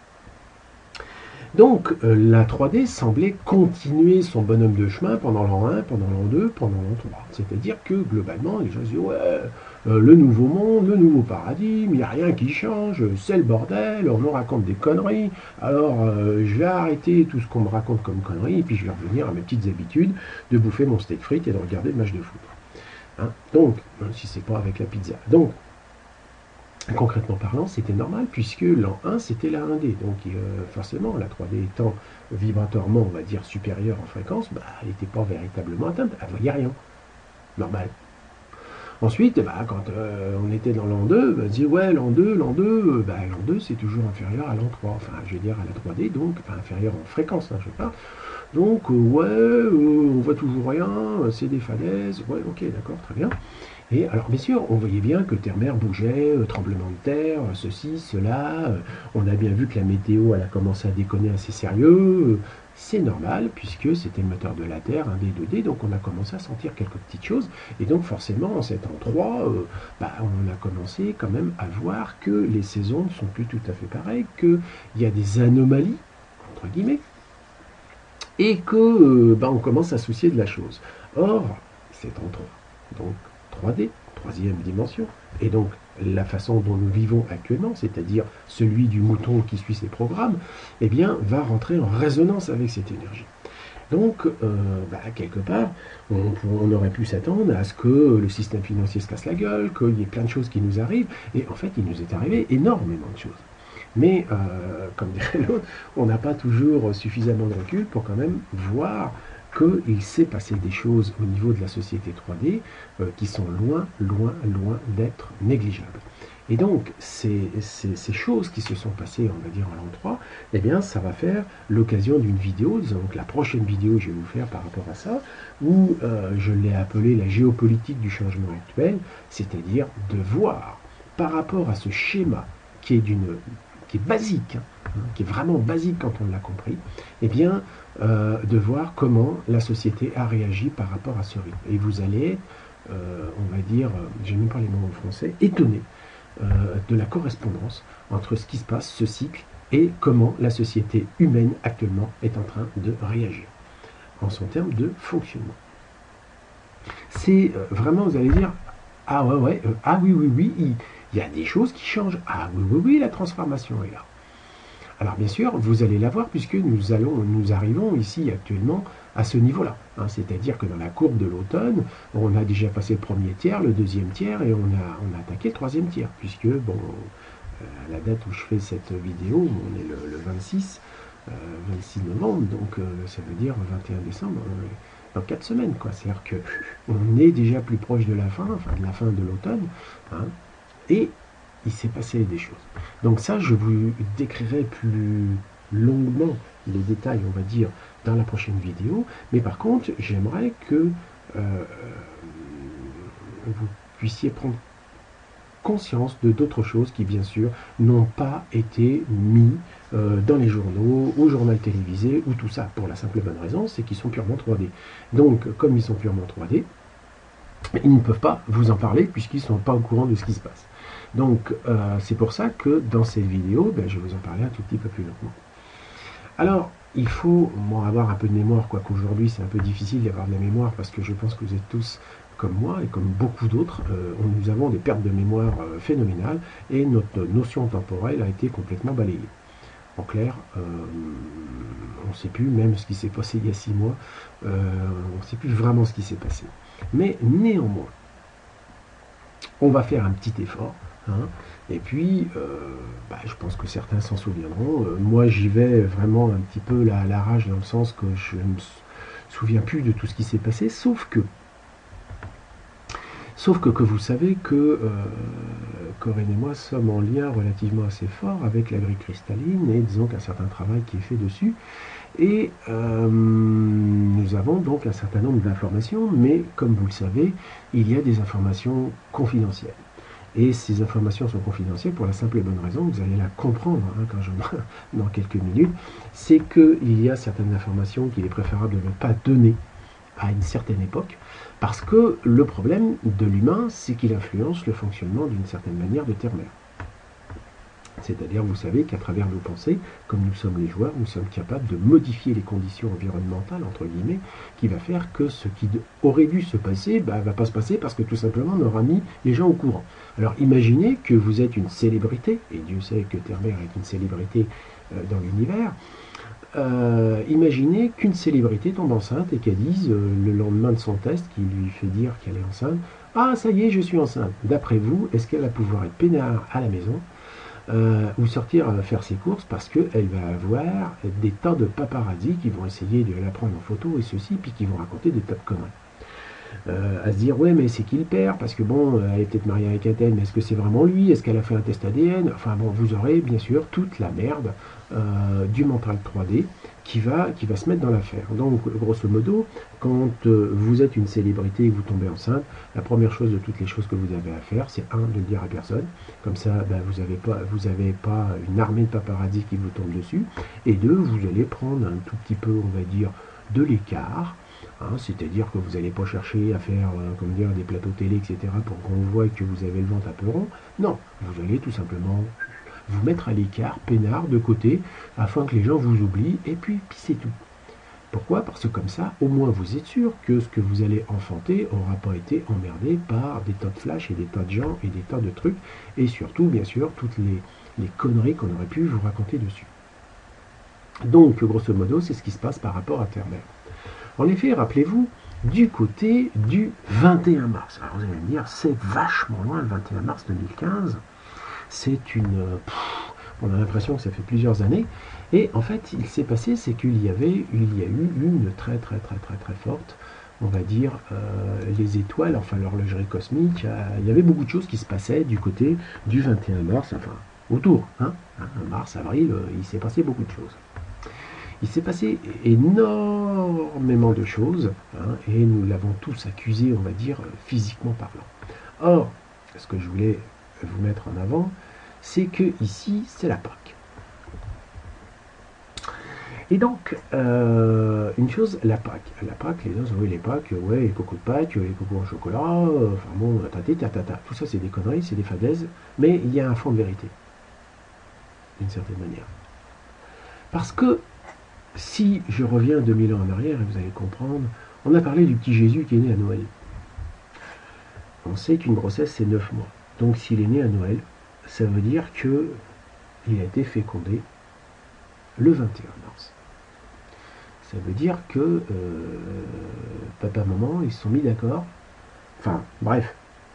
S1: Donc, euh, la trois D semblait continuer son bonhomme de chemin pendant l'an un, pendant l'an deux, pendant l'an trois. C'est-à-dire que, globalement, les gens se disent, ouais, euh, le nouveau monde, le nouveau paradigme, il n'y a rien qui change, c'est le bordel, on nous raconte des conneries, alors euh, je vais arrêter tout ce qu'on me raconte comme conneries, et puis je vais revenir à mes petites habitudes de bouffer mon steak frites et de regarder le match de foot. Hein. Donc, même si c'est pas avec la pizza. Donc, concrètement parlant, c'était normal, puisque l'an un, c'était la un D. Donc, euh, forcément, la trois D étant vibratoirement, on va dire, supérieure en fréquence, bah, elle n'était pas véritablement atteinte, elle ne voyait rien. Normal. Ensuite, bah, quand euh, on était dans l'an deux, bah, on se dit, ouais, l'an deux, l'an deux, bah, l'an deux, c'est toujours inférieur à l'an trois. Enfin, je veux dire, à la trois D, donc, enfin, inférieur en fréquence, hein, je parle. Donc, euh, ouais, euh, on voit toujours rien, c'est des falaises, ouais, ok, d'accord, très bien. Et alors, bien sûr, on voyait bien que terre-mer bougeait, euh, tremblement de terre, euh, ceci, cela. Euh, on a bien vu que la météo, elle a commencé à déconner assez sérieux. Euh, c'est normal, puisque c'était le moteur de la Terre, un D, deux D, donc on a commencé à sentir quelques petites choses. Et donc, forcément, en cet an trois, euh, bah, on a commencé quand même à voir que les saisons ne sont plus tout à fait pareilles, qu'il y a des anomalies, entre guillemets. et que euh, bah, on commence à soucier de la chose. Or, c'est en trois. Donc trois D, troisième dimension, et donc la façon dont nous vivons actuellement, c'est-à-dire celui du mouton qui suit ses programmes, eh bien, va rentrer en résonance avec cette énergie. Donc, euh, bah, quelque part, on, on aurait pu s'attendre à ce que le système financier se casse la gueule, qu'il y ait plein de choses qui nous arrivent, et en fait, il nous est arrivé énormément de choses. Mais, euh, comme dirait l'autre, on n'a pas toujours suffisamment de recul pour quand même voir qu'il s'est passé des choses au niveau de la société trois D euh, qui sont loin, loin, loin d'être négligeables. Et donc, ces, ces, ces choses qui se sont passées, on va dire, en l'an trois, eh bien, ça va faire l'occasion d'une vidéo, donc la prochaine vidéo que je vais vous faire par rapport à ça, où euh, je l'ai appelé la géopolitique du changement actuel, c'est-à-dire de voir, par rapport à ce schéma qui est d'une qui est basique, hein, qui est vraiment basique quand on l'a compris, eh bien, euh, de voir comment la société a réagi par rapport à ce rythme. Et vous allez être, euh, on va dire, euh, j'ai même pas les mots en français, étonné euh, de la correspondance entre ce qui se passe, ce cycle, et comment la société humaine actuellement est en train de réagir, en son terme de fonctionnement. C'est euh, vraiment, vous allez dire, ah ouais, ouais, euh, ah oui, oui, oui, il, il y a des choses qui changent. Ah oui, oui, oui, la transformation est là. Alors bien sûr, vous allez la voir puisque nous, allons, nous arrivons ici actuellement à ce niveau-là. Hein, c'est-à-dire que dans la courbe de l'automne, on a déjà passé le premier tiers, le deuxième tiers et on a, on a attaqué le troisième tiers. Puisque, bon, euh, à la date où je fais cette vidéo, on est le, le vingt-six, euh, vingt-six novembre, donc euh, ça veut dire vingt et un décembre. Euh, dans quatre semaines, quoi. C'est-à-dire qu'on est déjà plus proche de la fin, enfin de la fin de l'automne, hein, et il s'est passé des choses. Donc ça, je vous décrirai plus longuement les détails, on va dire, dans la prochaine vidéo, mais par contre, j'aimerais que euh, vous puissiez prendre conscience de d'autres choses qui, bien sûr, n'ont pas été mis euh, dans les journaux, au journal télévisé, ou tout ça, pour la simple et bonne raison, c'est qu'ils sont purement trois D. Donc, comme ils sont purement trois D, ils ne peuvent pas vous en parler, puisqu'ils ne sont pas au courant de ce qui se passe. Donc, euh, c'est pour ça que dans cette vidéo, ben, je vais vous en parler un tout petit peu plus longuement. Alors, il faut bon, avoir un peu de mémoire, quoique aujourd'hui c'est un peu difficile d'avoir de la mémoire, parce que je pense que vous êtes tous comme moi et comme beaucoup d'autres, euh, nous avons des pertes de mémoire euh, phénoménales et notre notion temporelle a été complètement balayée. En clair, euh, on ne sait plus même ce qui s'est passé il y a six mois, euh, on ne sait plus vraiment ce qui s'est passé. Mais néanmoins, on va faire un petit effort, hein, et puis euh, bah, je pense que certains s'en souviendront. Euh, moi j'y vais vraiment un petit peu à la rage dans le sens que je ne me souviens plus de tout ce qui s'est passé, sauf que Sauf que, que vous savez que euh, Corinne et moi sommes en lien relativement assez fort avec la grille cristalline et disons qu'un certain travail qui est fait dessus. Et euh, nous avons donc un certain nombre d'informations, mais comme vous le savez, il y a des informations confidentielles. Et ces informations sont confidentielles pour la simple et bonne raison, vous allez la comprendre hein, quand je, dans quelques minutes, c'est qu'il y a certaines informations qu'il est préférable de ne pas donner à une certaine époque, parce que le problème de l'humain, c'est qu'il influence le fonctionnement d'une certaine manière de Terre-Mère. C'est-à-dire, vous savez qu'à travers nos pensées, comme nous sommes les joueurs, nous sommes capables de modifier les conditions environnementales, entre guillemets, qui va faire que ce qui aurait dû se passer, bah, va pas se passer parce que tout simplement on aura mis les gens au courant. Alors imaginez que vous êtes une célébrité, et Dieu sait que Terre-Mère est une célébrité euh, dans l'univers. Euh, imaginez qu'une célébrité tombe enceinte et qu'elle dise euh, le lendemain de son test qui lui fait dire qu'elle est enceinte, ah ça y est je suis enceinte. D'après vous, est-ce qu'elle va pouvoir être peinard à la maison euh, ou sortir euh, faire ses courses parce qu'elle va avoir des tas de paparazzis qui vont essayer de la prendre en photo et ceci, puis qui vont raconter des tas de conneries. Euh, à se dire ouais mais c'est qui le père, parce que bon elle est peut-être mariée avec un tel, mais est-ce que c'est vraiment lui, est-ce qu'elle a fait un test A D N, enfin bon vous aurez bien sûr toute la merde euh, du mental trois D qui va, qui va se mettre dans l'affaire. Donc grosso modo quand euh, vous êtes une célébrité et que vous tombez enceinte, la première chose de toutes les choses que vous avez à faire, c'est un, de le dire à personne, comme ça ben, vous n'avez pas, vous avez pas une armée de paparazzi qui vous tombe dessus, et deux, vous allez prendre un tout petit peu on va dire de l'écart. Hein, c'est-à-dire que vous n'allez pas chercher à faire euh, comme dire, des plateaux télé, et cetera pour qu'on voit que vous avez le ventre un peu rond. Non, vous allez tout simplement vous mettre à l'écart, peinard, de côté, afin que les gens vous oublient, et puis, puis c'est tout. Pourquoi? Parce que comme ça, au moins vous êtes sûr que ce que vous allez enfanter n'aura pas été emmerdé par des tas de flash et des tas de gens et des tas de trucs, et surtout, bien sûr, toutes les, les conneries qu'on aurait pu vous raconter dessus. Donc, grosso modo, c'est ce qui se passe par rapport à Terre-Mère. En effet, rappelez-vous, du côté du vingt et un mars. Alors vous allez me dire, c'est vachement loin le vingt et un mars deux mille quinze. C'est une... Pff, on a l'impression que ça fait plusieurs années. Et en fait, il s'est passé, c'est qu'il y avait, il y a eu une très très très très très forte, on va dire, euh, les étoiles, enfin l'horlogerie cosmique. Euh, il y avait beaucoup de choses qui se passaient du côté du vingt et un mars, enfin autour, hein, hein, mars, avril, euh, il s'est passé beaucoup de choses. Il s'est passé énormément de choses, hein, et nous l'avons tous accusé, on va dire, physiquement parlant. Or, ce que je voulais vous mettre en avant, c'est que ici, c'est la Pâque. Et donc, euh, une chose, la Pâque. La Pâque, les gens, oui, les Pâques, ouais, les cocos de Pâques, les cocos en chocolat, euh, enfin bon, tata, tata, tata. Tout ça, c'est des conneries, c'est des fadaises, mais il y a un fond de vérité, d'une certaine manière. Parce que, si je reviens deux mille ans en arrière, et vous allez comprendre, on a parlé du petit Jésus qui est né à Noël. On sait qu'une grossesse, c'est neuf mois. Donc, s'il est né à Noël, ça veut dire qu'il a été fécondé le vingt et un mars. Ça veut dire que euh, papa, maman, ils se sont mis d'accord. Enfin, bref.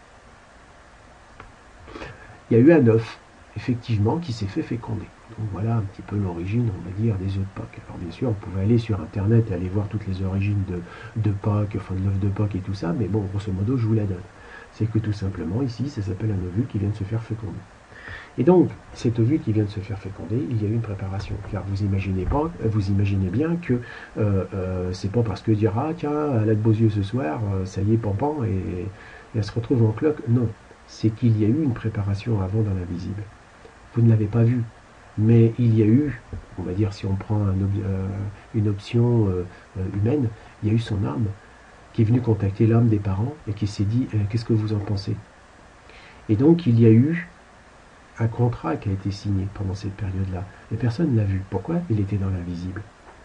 S1: Il y a eu un œuf, effectivement, qui s'est fait féconder. Donc voilà un petit peu l'origine, on va dire, des œufs de Pâques. Alors bien sûr, vous pouvez aller sur Internet et aller voir toutes les origines de, de Pâques, enfin de l'œuf de Pâques et tout ça, mais bon, grosso modo, je vous la donne. C'est que tout simplement, ici, ça s'appelle un ovule qui vient de se faire féconder. Et donc, cet ovule qui vient de se faire féconder, il y a eu une préparation. Car vous imaginez pas, vous imaginez bien que euh, euh, c'est pas parce que dire ah tiens, elle a de beaux yeux ce soir, euh, ça y est, pampan, et, et elle se retrouve en cloque. Non, c'est qu'il y a eu une préparation avant dans l'invisible. Vous ne l'avez pas vu, mais il y a eu, on va dire si on prend un, euh, une option euh, humaine, il y a eu son âme qui est venue contacter l'âme des parents et qui s'est dit euh, qu'est-ce que vous en pensez? Et donc il y a eu un contrat qui a été signé pendant cette période-là. Et personne ne l'a vu. Pourquoi? Il était dans l'invisible.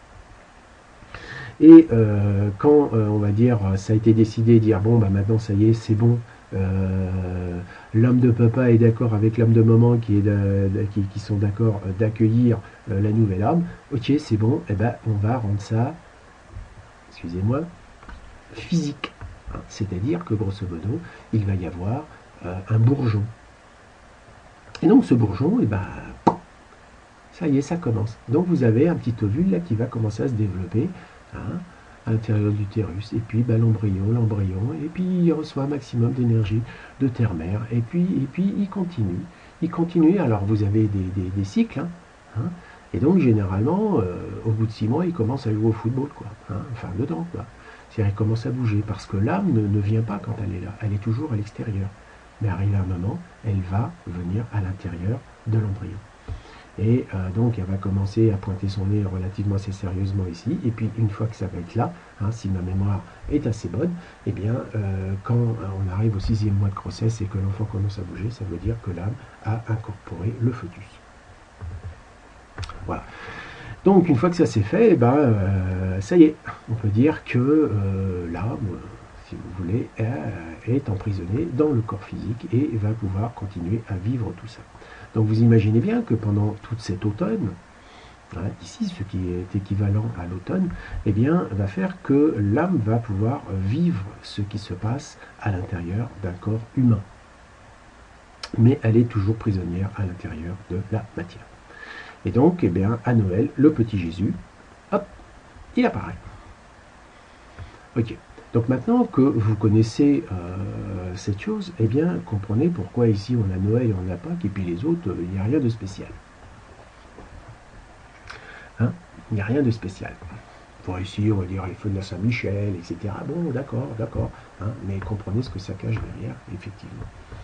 S1: Et euh, quand, euh, on va dire, ça a été décidé de dire, bon, bah maintenant, ça y est, c'est bon, euh, l'homme de papa est d'accord avec l'homme de maman qui, est de, de, qui, qui sont d'accord d'accueillir euh, la nouvelle âme, ok, c'est bon, et eh ben, on va rendre ça, excusez-moi, physique. Hein, c'est-à-dire que, grosso modo, il va y avoir euh, un bourgeon. Et donc ce bourgeon, et ben, ça y est, ça commence. Donc vous avez un petit ovule là qui va commencer à se développer hein, à l'intérieur du l'utérus. Et puis ben, l'embryon, l'embryon, et puis il reçoit un maximum d'énergie de terre-mère. Et puis, et puis il continue. Il continue. Alors vous avez des, des, des cycles. Hein, hein, et donc généralement, euh, au bout de six mois, il commence à jouer au football. Quoi, hein, enfin dedans. Quoi. C'est-à-dire qu'il commence à bouger. Parce que l'âme ne, ne vient pas quand elle est là. Elle est toujours à l'extérieur. Mais arrivé à un moment, elle va venir à l'intérieur de l'embryon. Et euh, donc, elle va commencer à pointer son nez relativement assez sérieusement ici. Et puis, une fois que ça va être là, hein, si ma mémoire est assez bonne, eh bien, euh, quand on arrive au sixième mois de grossesse et que l'enfant commence à bouger, ça veut dire que l'âme a incorporé le fœtus. Voilà. Donc, une fois que ça s'est fait, eh ben, euh, ça y est, on peut dire que euh, l'âme, si vous voulez, est emprisonné dans le corps physique et va pouvoir continuer à vivre tout ça. Donc vous imaginez bien que pendant tout cet automne, hein, ici ce qui est équivalent à l'automne, eh bien va faire que l'âme va pouvoir vivre ce qui se passe à l'intérieur d'un corps humain. Mais elle est toujours prisonnière à l'intérieur de la matière. Et donc, eh bien, à Noël, le petit Jésus, hop, il apparaît. Ok. Donc maintenant que vous connaissez euh, cette chose, eh bien, comprenez pourquoi ici on a Noël et on n'a Pâques, et puis les autres, il n'y a rien de spécial. Hein? Il n'y a rien de spécial. Pour ici, on va dire les feux de la Saint-Michel, et cetera. Bon, d'accord, d'accord. Hein? Mais comprenez ce que ça cache derrière, effectivement.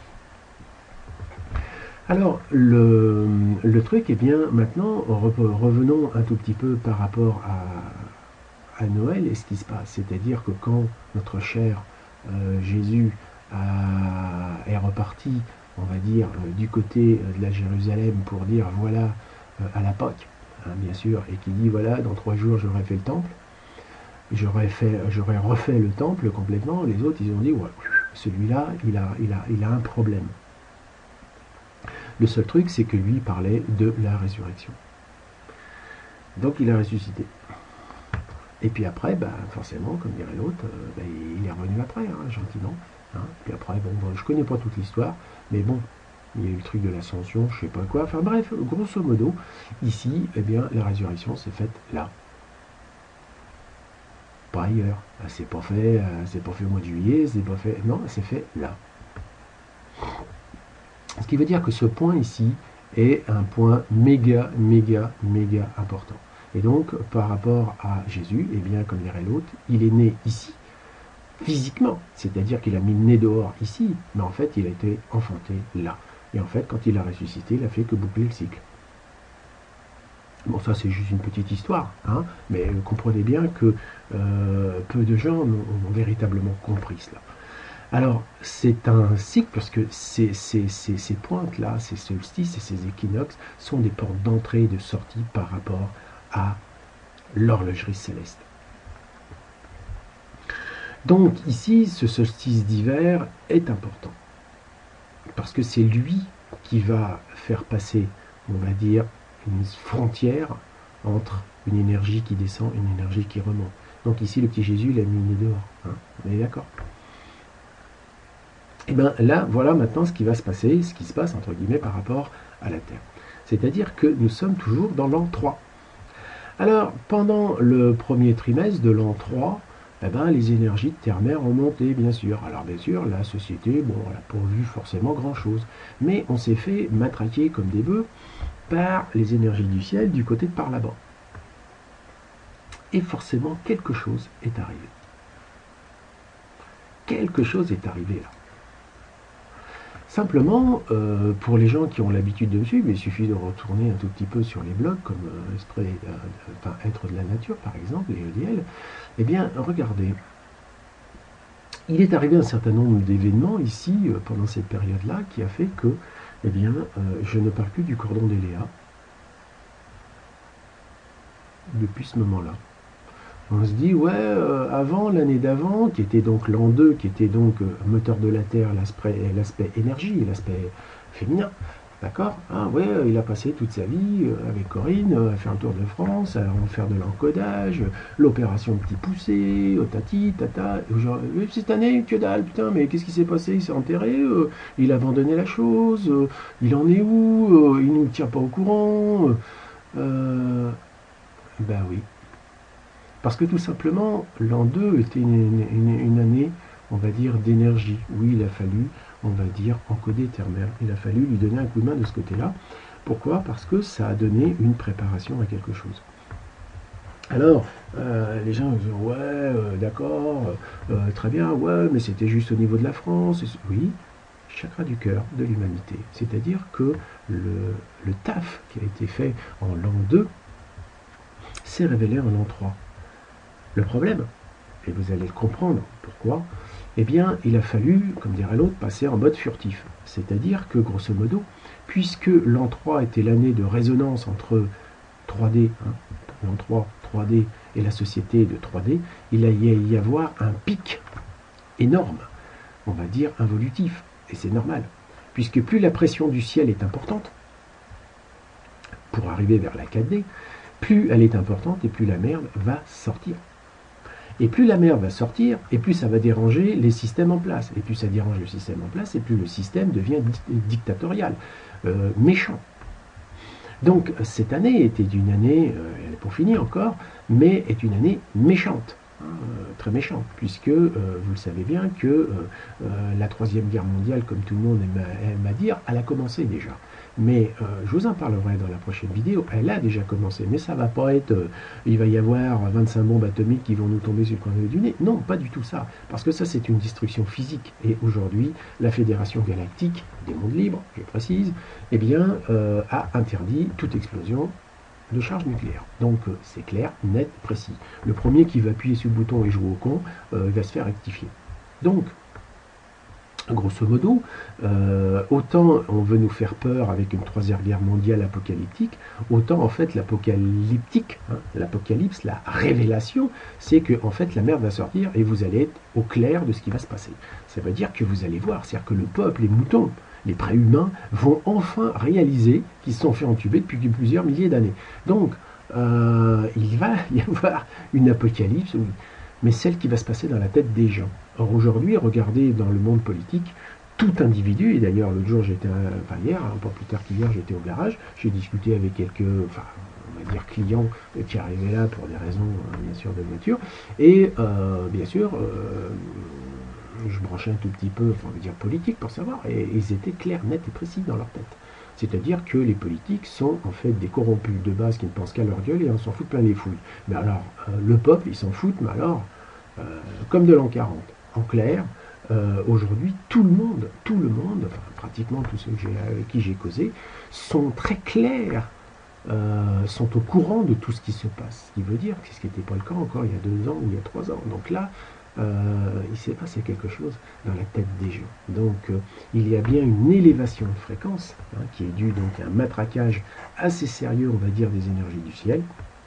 S1: Alors, le, le truc, eh bien, maintenant, revenons un tout petit peu par rapport à... à Noël et ce qui se passe, c'est-à-dire que quand notre cher euh, Jésus a, est reparti, on va dire, euh, du côté de la Jérusalem pour dire voilà euh, à la Pâque, hein, bien sûr, et qui dit voilà dans trois jours j'aurai fait le temple, j'aurais fait, j'aurais refait le temple complètement. Les autres, ils ont dit, ouais, celui-là, il a, il a, il a un problème. Le seul truc, c'est que lui parlait de la résurrection. Donc il a ressuscité. Et puis après, bah, forcément, comme dirait l'autre, euh, bah, il est revenu après, hein, gentiment. Hein. Puis après, bon, bon, je connais pas toute l'histoire, mais bon, il y a eu le truc de l'ascension, je sais pas quoi. Enfin bref, grosso modo, ici, eh bien, la résurrection s'est faite là. Pas ailleurs. C'est pas fait, c'est pas fait au mois de juillet, c'est pas fait. Non, c'est fait là. Ce qui veut dire que ce point ici est un point méga, méga, méga important. Et donc, par rapport à Jésus, eh bien, comme dirait l'autre, il est né ici, physiquement. C'est-à-dire qu'il a mis le nez dehors ici, mais en fait, il a été enfanté là. Et en fait, quand il a ressuscité, il a fait que boucler le cycle. Bon, ça, c'est juste une petite histoire, hein, mais comprenez bien que euh, peu de gens ont, ont véritablement compris cela. Alors, c'est un cycle parce que ces, ces, ces, ces pointes-là, ces solstices et ces équinoxes sont des portes d'entrée et de sortie par rapport à l'horlogerie céleste. Donc ici, ce solstice d'hiver est important parce que c'est lui qui va faire passer, on va dire, une frontière entre une énergie qui descend et une énergie qui remonte. Donc ici, le petit Jésus, il a mis le nez dehors. Hein, on est d'accord? Et bien là, voilà maintenant ce qui va se passer, ce qui se passe, entre guillemets, par rapport à la Terre. C'est-à-dire que nous sommes toujours dans l'an trois. Alors, pendant le premier trimestre de l'an trois, eh ben, les énergies de Terre-Mère ont monté, bien sûr. Alors, bien sûr, la société, bon, elle n'a pas vu forcément grand-chose. Mais on s'est fait matraquer comme des bœufs par les énergies du ciel du côté de par là-bas. Et forcément, quelque chose est arrivé. Quelque chose est arrivé là. Simplement, euh, pour les gens qui ont l'habitude de me suivre, il suffit de retourner un tout petit peu sur les blogs, comme euh, esprit, euh, enfin, Être de la nature, par exemple, les E D L. Eh bien, regardez, il est arrivé un certain nombre d'événements ici, euh, pendant cette période-là, qui a fait que, eh bien, euh, je ne parle plus du cordon d'Eléa depuis ce moment-là. On se dit, ouais, euh, avant, l'année d'avant, qui était donc l'an deux, qui était donc euh, moteur de la Terre, l'aspect énergie et l'aspect féminin, d'accord, hein, ouais, il a passé toute sa vie euh, avec Corinne, euh, à faire un tour de France, à faire de l'encodage, euh, l'opération petit poussé, euh, tati, tata, genre, euh, cette année, que dalle, putain, mais qu'est-ce qui s'est passé? Il s'est enterré, euh, il a abandonné la chose, euh, il en est où, euh, il ne nous tient pas au courant, euh, ben oui. Parce que tout simplement, l'an deux était une, une, une année, on va dire, d'énergie. Oui, il a fallu, on va dire, encoder Terre-Mère. Il a fallu lui donner un coup de main de ce côté-là. Pourquoi? Parce que ça a donné une préparation à quelque chose. Alors, euh, les gens disent, ouais, euh, d'accord, euh, très bien, ouais, mais c'était juste au niveau de la France. Oui, chakra du cœur de l'humanité. C'est-à-dire que le, le taf qui a été fait en l'an deux s'est révélé en l'an trois. Le problème, et vous allez le comprendre pourquoi, eh bien, il a fallu, comme dirait l'autre, passer en mode furtif. C'est-à-dire que, grosso modo, puisque l'an trois était l'année de résonance entre trois D, hein, l'an trois, trois D et la société de trois D, il allait y avoir un pic énorme, on va dire involutif, et c'est normal, puisque plus la pression du ciel est importante, pour arriver vers la quatre D, plus elle est importante et plus la merde va sortir. Et plus la merde va sortir, et plus ça va déranger les systèmes en place. Et plus ça dérange le système en place, et plus le système devient dictatorial, euh, méchant. Donc cette année était une année, euh, elle est pour finir encore, mais est une année méchante, hein, euh, très méchante, puisque euh, vous le savez bien que euh, euh, la troisième guerre mondiale, comme tout le monde aime, aime à dire, elle a commencé déjà. Mais euh, je vous en parlerai dans la prochaine vidéo, elle a déjà commencé, mais ça va pas être, euh, il va y avoir vingt-cinq bombes atomiques qui vont nous tomber sur le coin du nez, non, pas du tout ça, parce que ça c'est une destruction physique, et aujourd'hui, la Fédération Galactique des Mondes Libres, je précise, eh bien, euh, a interdit toute explosion de charge nucléaire. Donc euh, c'est clair, net, précis. Le premier qui va appuyer sur le bouton et jouer au con, euh, va se faire rectifier. Donc, Grosso modo, euh, autant on veut nous faire peur avec une troisième guerre mondiale apocalyptique, autant en fait l'apocalyptique, hein, l'apocalypse, la révélation, c'est que en fait la mer va sortir et vous allez être au clair de ce qui va se passer. Ça veut dire que vous allez voir, c'est-à-dire que le peuple, les moutons, les préhumains vont enfin réaliser qu'ils se sont fait entuber depuis plusieurs milliers d'années. Donc, euh, il va y avoir une apocalypse, oui, mais celle qui va se passer dans la tête des gens. Or aujourd'hui, regardez dans le monde politique, tout individu, et d'ailleurs l'autre jour j'étais, enfin hier, un peu plus tard qu'hier, j'étais au garage, j'ai discuté avec quelques, enfin on va dire clients qui arrivaient là pour des raisons bien sûr de voiture, et euh, bien sûr, euh, je branchais un tout petit peu, enfin on va dire politique pour savoir, et ils étaient clairs, nets et précis dans leur tête. C'est-à-dire que les politiques sont en fait des corrompus de base qui ne pensent qu'à leur gueule et on s'en fout plein les fouilles. Mais alors, euh, le peuple, ils s'en foutent, mais alors, euh, comme de l'an quarante. En clair, euh, aujourd'hui, tout le monde, tout le monde, enfin, pratiquement tous ceux avec qui j'ai causé, sont très clairs, euh, sont au courant de tout ce qui se passe. Ce qui veut dire, ce qui n'était pas le cas encore il y a deux ans ou il y a trois ans. Donc là, euh, il s'est passé quelque chose dans la tête des gens. Donc euh, il y a bien une élévation de fréquence, hein, qui est due donc à un matraquage assez sérieux, on va dire, des énergies du ciel,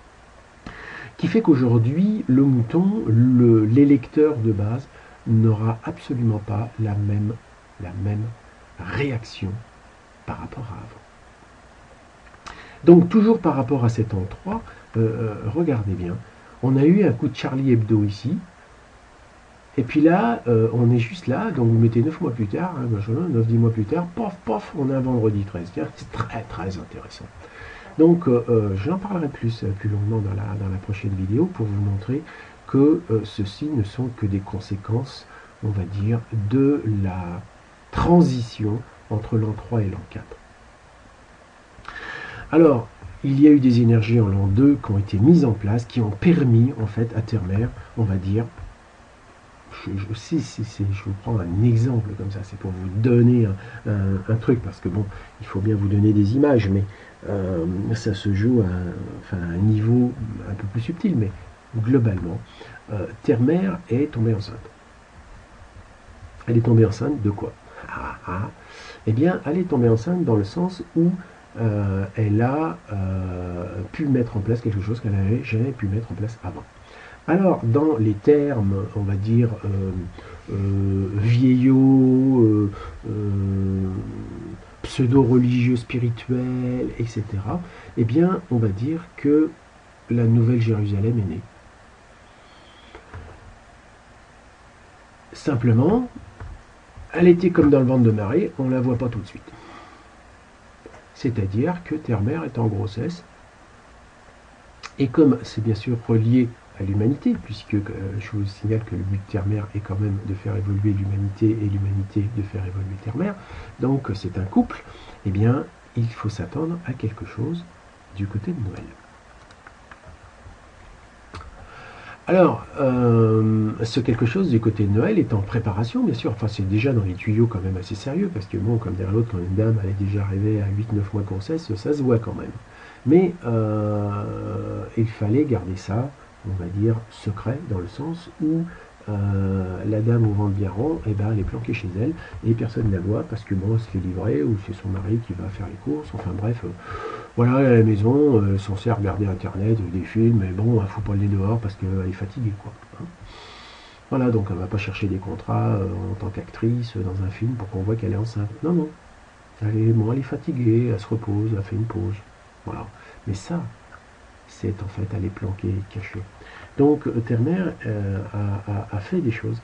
S1: qui fait qu'aujourd'hui, le mouton, le, l'électeur de base, n'aura absolument pas la même, la même réaction par rapport à avant. Donc toujours par rapport à cet an trois, euh, regardez bien, on a eu un coup de Charlie Hebdo ici, et puis là, euh, on est juste là, donc vous mettez neuf mois plus tard, hein, neuf dix mois plus tard, pof, pof, on a un vendredi treize. C'est très très intéressant. Donc euh, j'en parlerai plus, plus longuement dans la, dans la prochaine vidéo pour vous montrer que euh, ceci ne sont que des conséquences, on va dire, de la transition entre l'an trois et l'an quatre. Alors, il y a eu des énergies en l'an deux qui ont été mises en place, qui ont permis en fait à Terre-Mère, on va dire, Je, je, si, si, si, je vous prends un exemple comme ça, c'est pour vous donner un, un, un truc, parce que bon, il faut bien vous donner des images, mais euh, ça se joue à, enfin, à un niveau un peu plus subtil, mais globalement, euh, Terre-Mère est tombée enceinte. Elle est tombée enceinte de quoi? ah, ah. Eh bien, elle est tombée enceinte dans le sens où euh, elle a euh, pu mettre en place quelque chose qu'elle n'avait jamais pu mettre en place avant. Alors, dans les termes, on va dire, euh, euh, vieillots, euh, euh, pseudo-religieux spirituels, et cetera, eh bien, on va dire que la Nouvelle Jérusalem est née. Simplement, elle était comme dans le ventre de Marie, on ne la voit pas tout de suite. C'est-à-dire que Terre-Mère est en grossesse, et comme c'est bien sûr relié à l'humanité, puisque euh, je vous signale que le but de Terre-Mère est quand même de faire évoluer l'humanité et l'humanité de faire évoluer Terre-Mère, donc c'est un couple, eh bien il faut s'attendre à quelque chose du côté de Noël. Alors, euh, ce quelque chose du côté de Noël est en préparation, bien sûr, enfin c'est déjà dans les tuyaux quand même assez sérieux, parce que bon, comme derrière l'autre, quand une dame elle est déjà arrivée à huit neuf mois de grossesse, ça se voit quand même. Mais euh, il fallait garder ça, on va dire, secret, dans le sens où euh, la dame au ventre bien rond, eh ben, elle est planquée chez elle, et personne ne la voit, parce que bon, elle se fait livrer, ou c'est son mari qui va faire les courses, enfin bref, euh, voilà, elle est à la maison, euh, censée regarder internet, des films, mais bon, il ne faut pas aller dehors, parce qu'elle est fatiguée, quoi. Hein. Voilà, donc elle ne va pas chercher des contrats euh, en tant qu'actrice euh, dans un film pour qu'on voit qu'elle est enceinte. Non, non. Elle est, bon, elle est fatiguée, elle se repose, elle fait une pause. Voilà. Mais ça, c'est en fait aller planquer, cacher. Donc Terre-Mère euh, a, a, a fait des choses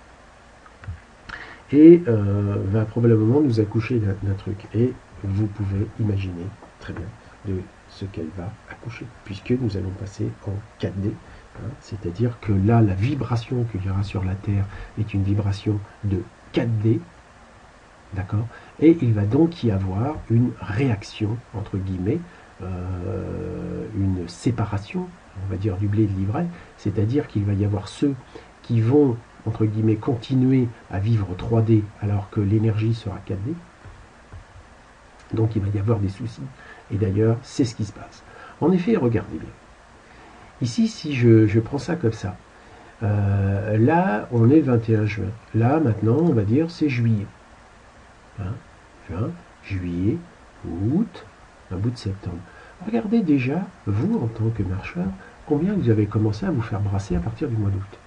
S1: et euh, va probablement nous accoucher d'un truc. Et vous pouvez imaginer très bien de ce qu'elle va accoucher, puisque nous allons passer en quatre D. Hein, c'est-à-dire que là, la vibration qu'il y aura sur la Terre est une vibration de quatre D. D'accord? Et il va donc y avoir une réaction, entre guillemets, Euh, une séparation, on va dire, du blé de l'ivraie, c'est-à-dire qu'il va y avoir ceux qui vont, entre guillemets, continuer à vivre trois D alors que l'énergie sera quatre D. Donc il va y avoir des soucis. Et d'ailleurs, c'est ce qui se passe. En effet, regardez bien. Ici, si je, je prends ça comme ça, Euh, là, on est le vingt et un juin. Là, maintenant, on va dire c'est juillet. Hein, juin, juillet, août, un bout de septembre. Regardez déjà, vous, en tant que marcheur, combien vous avez commencé à vous faire brasser à partir du mois d'août.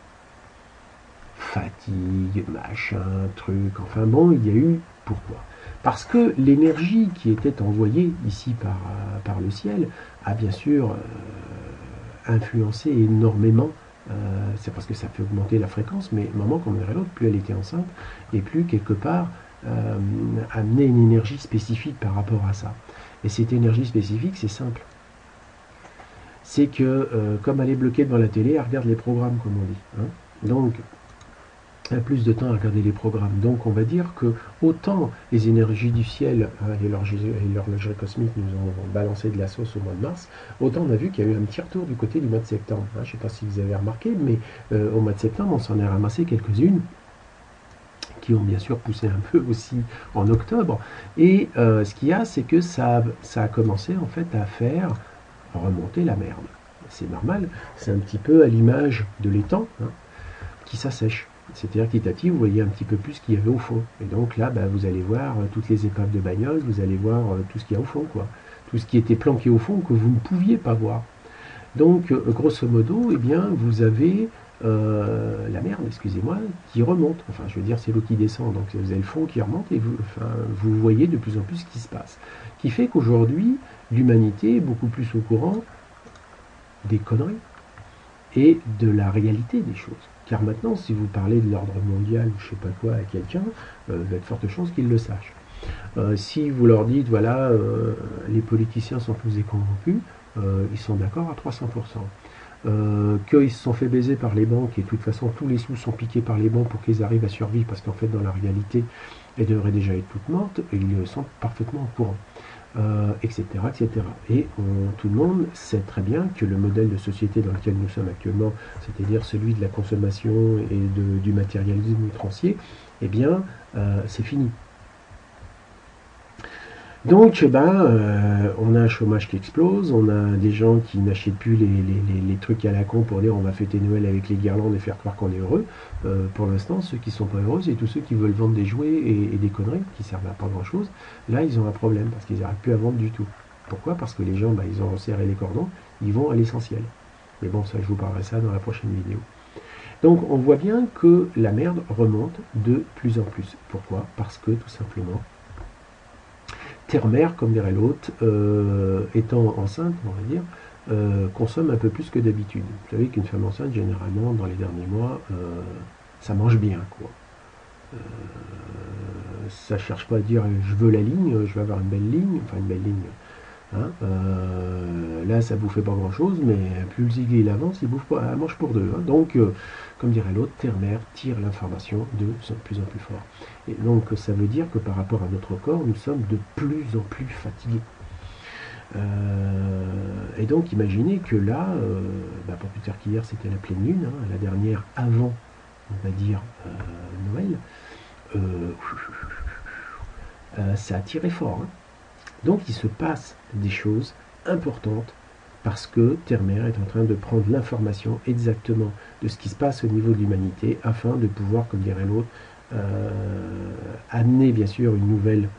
S1: Fatigue, machin, truc, enfin bon, il y a eu... Pourquoi? Parce que l'énergie qui était envoyée ici par, par le ciel a bien sûr euh, influencé énormément. Euh, c'est parce que ça fait augmenter la fréquence, mais maman, comme dirait l'autre, plus elle était enceinte, et plus quelque part euh, amener une énergie spécifique par rapport à ça. Et cette énergie spécifique, c'est simple. C'est que, euh, comme elle est bloquée devant la télé, elle regarde les programmes, comme on dit. Hein. Donc, elle a plus de temps à regarder les programmes. Donc, on va dire que autant les énergies du ciel hein, et l'horlogerie cosmique nous ont balancé de la sauce au mois de mars, autant on a vu qu'il y a eu un petit retour du côté du mois de septembre. Hein. Je ne sais pas si vous avez remarqué, mais euh, au mois de septembre, on s'en est ramassé quelques-unes qui ont bien sûr poussé un peu aussi en octobre. Et euh, ce qu'il y a, c'est que ça, ça a commencé en fait à faire remonter la merde. C'est normal, c'est un petit peu à l'image de l'étang hein, qui s'assèche. C'est-à-dire petit à petit, vous voyez un petit peu plus ce qu'il y avait au fond. Et donc là, bah, vous allez voir euh, toutes les épaves de bagnole, vous allez voir euh, tout ce qu'il y a au fond, quoi. Tout ce qui était planqué au fond que vous ne pouviez pas voir. Donc, euh, grosso modo, eh bien, vous avez euh, la merde, excusez-moi, qui remonte. Enfin, je veux dire, c'est l'eau qui descend. Donc, vous avez le fond qui remonte et vous, enfin, vous voyez de plus en plus ce qui se passe. Ce qui fait qu'aujourd'hui, l'humanité est beaucoup plus au courant des conneries et de la réalité des choses. Car maintenant, si vous parlez de l'ordre mondial ou je ne sais pas quoi à quelqu'un, euh, il y a de fortes chances qu'il le sache. Euh, si vous leur dites, voilà, euh, les politiciens sont tous des corrompus, euh, ils sont d'accord à trois cents pour cent. Euh, qu'ils se sont fait baiser par les banques et de toute façon tous les sous sont piqués par les banques pour qu'ils arrivent à survivre parce qu'en fait dans la réalité elles devraient déjà être toutes mortes et ils sont parfaitement au courant. Euh, et cetera, et cetera. Et on, tout le monde sait très bien que le modèle de société dans lequel nous sommes actuellement, c'est-à-dire celui de la consommation et de, du matérialisme outrancier, eh bien, euh, c'est fini. Donc, ben, euh, on a un chômage qui explose, on a des gens qui n'achètent plus les, les, les, les trucs à la con pour dire on va fêter Noël avec les guirlandes et faire croire qu'on est heureux. Euh, pour l'instant, ceux qui ne sont pas heureux, c'est tous ceux qui veulent vendre des jouets et, et des conneries qui servent à pas grand-chose. Là, ils ont un problème parce qu'ils n'arrivent plus à vendre du tout. Pourquoi? Parce que les gens, ben, ils ont serré les cordons, ils vont à l'essentiel. Mais bon, ça, je vous parlerai ça dans la prochaine vidéo. Donc, on voit bien que la merde remonte de plus en plus. Pourquoi? Parce que, tout simplement, Terre-Mère, comme dirait l'autre, euh, étant enceinte, on va dire, euh, consomme un peu plus que d'habitude. Vous savez qu'une femme enceinte, généralement, dans les derniers mois, euh, ça mange bien, quoi. Euh, ça ne cherche pas à dire je veux la ligne, je veux avoir une belle ligne, enfin une belle ligne. Hein, euh, là, ça ne bouffait pas grand-chose, mais plus le ziggy il avance, il bouffe pas, elle mange pour deux. Hein. Donc, euh, comme dirait l'autre, Terre-Mère tire l'information de plus en plus fort. Et donc, ça veut dire que par rapport à notre corps, nous sommes de plus en plus fatigués. Euh, et donc, imaginez que là, euh, bah, pas plus tard qu'hier, c'était la pleine lune, hein, la dernière avant, on va dire, euh, Noël. Euh, euh, ça a tiré fort. Hein. Donc, il se passe des choses importantes parce que Terre-Mère est en train de prendre l'information exactement de ce qui se passe au niveau de l'humanité afin de pouvoir, comme dirait l'autre, euh, amener bien sûr une nouvelle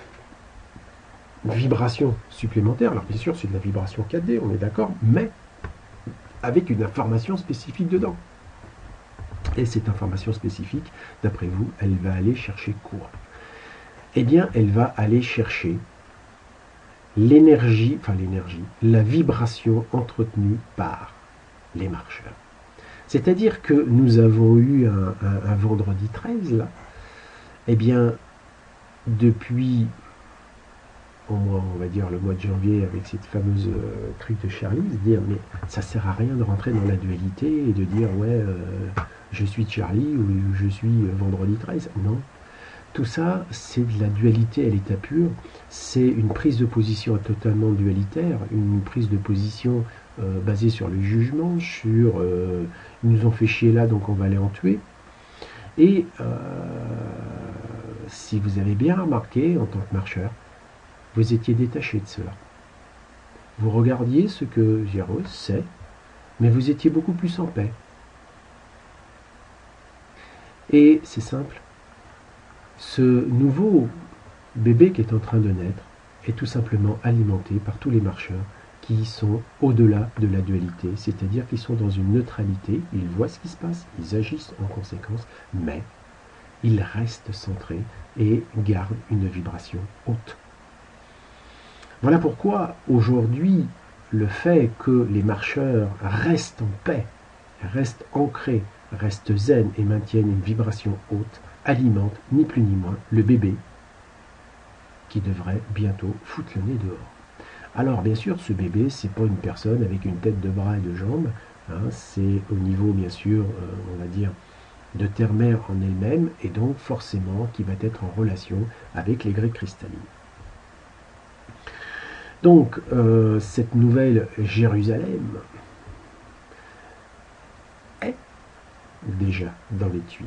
S1: vibration supplémentaire. Alors bien sûr c'est de la vibration quatre D, on est d'accord, mais avec une information spécifique dedans. Et cette information spécifique, d'après vous, elle va aller chercher quoi? Eh bien, elle va aller chercher l'énergie, enfin l'énergie, la vibration entretenue par les marcheurs. C'est-à-dire que nous avons eu un, un, un vendredi treize, là, eh bien, depuis, au moins, on va dire, le mois de janvier, avec cette fameuse euh, truc de Charlie, de dire, mais ça sert à rien de rentrer dans la dualité et de dire, ouais, euh, je suis Charlie ou je suis vendredi treize. Non. Tout ça, c'est de la dualité à l'état pur, c'est une prise de position totalement dualitaire, une prise de position euh, basée sur le jugement, sur euh, ils nous ont fait chier là, donc on va aller en tuer. Et euh, si vous avez bien remarqué, en tant que marcheur, vous étiez détaché de cela. Vous regardiez ce que Géros sait, mais vous étiez beaucoup plus en paix. Et c'est simple, ce nouveau bébé qui est en train de naître est tout simplement alimenté par tous les marcheurs qui sont au-delà de la dualité, c'est-à-dire qu'ils sont dans une neutralité, ils voient ce qui se passe, ils agissent en conséquence, mais ils restent centrés et gardent une vibration haute. Voilà pourquoi aujourd'hui, le fait que les marcheurs restent en paix, restent ancrés, restent zen et maintiennent une vibration haute, alimente ni plus ni moins le bébé qui devrait bientôt foutre le nez dehors. Alors bien sûr, ce bébé, c'est pas une personne avec une tête de bras et de jambes, hein, c'est au niveau bien sûr, euh, on va dire, de terre-mère en elle-même, et donc forcément qui va être en relation avec les grecs cristallines. Donc, euh, cette nouvelle Jérusalem est déjà dans les tuyaux.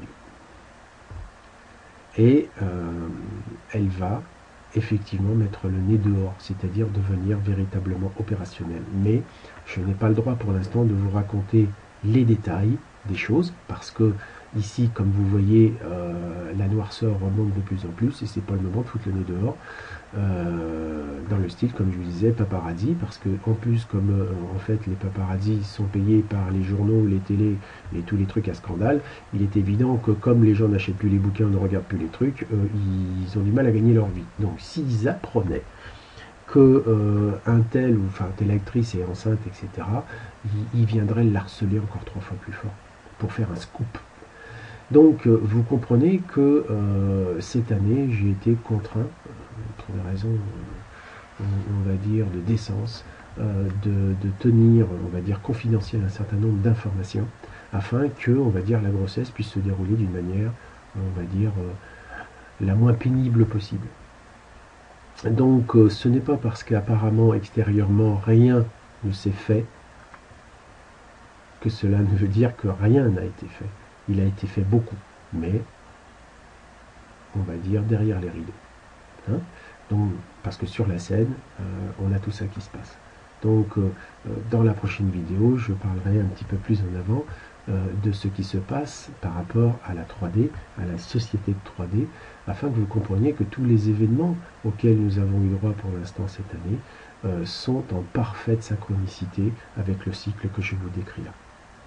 S1: Et euh, elle va effectivement mettre le nez dehors, c'est-à-dire devenir véritablement opérationnelle. Mais je n'ai pas le droit pour l'instant de vous raconter les détails des choses, parce que ici, comme vous voyez, euh, la noirceur remonte de plus en plus, et c'est pas le moment de foutre le nez dehors. Euh, dans le style, comme je vous disais, paparazzi, parce que en plus, comme euh, en fait les paparazzi sont payés par les journaux, les télés et tous les trucs à scandale, il est évident que comme les gens n'achètent plus les bouquins, ne regardent plus les trucs, euh, ils ont du mal à gagner leur vie. Donc s'ils apprenaient que euh, un tel ou enfin telle actrice est enceinte, et cetera, ils, ils viendraient l'harceler encore trois fois plus fort pour faire un scoop. Donc euh, vous comprenez que euh, cette année j'ai été contraint, euh, pour des raisons, euh, on, on va dire, de décence, euh, de, de tenir, on va dire, confidentiel un certain nombre d'informations, afin que, on va dire, la grossesse puisse se dérouler d'une manière, on va dire, euh, la moins pénible possible. Donc euh, ce n'est pas parce qu'apparemment, extérieurement, rien ne s'est fait, que cela ne veut dire que rien n'a été fait. Il a été fait beaucoup, mais on va dire derrière les rideaux. Hein, donc, parce que sur la scène, euh, on a tout ça qui se passe. Donc, euh, dans la prochaine vidéo, je parlerai un petit peu plus en avant euh, de ce qui se passe par rapport à la trois D, à la société de trois D, afin que vous compreniez que tous les événements auxquels nous avons eu droit pour l'instant cette année euh, sont en parfaite synchronicité avec le cycle que je vous décris là.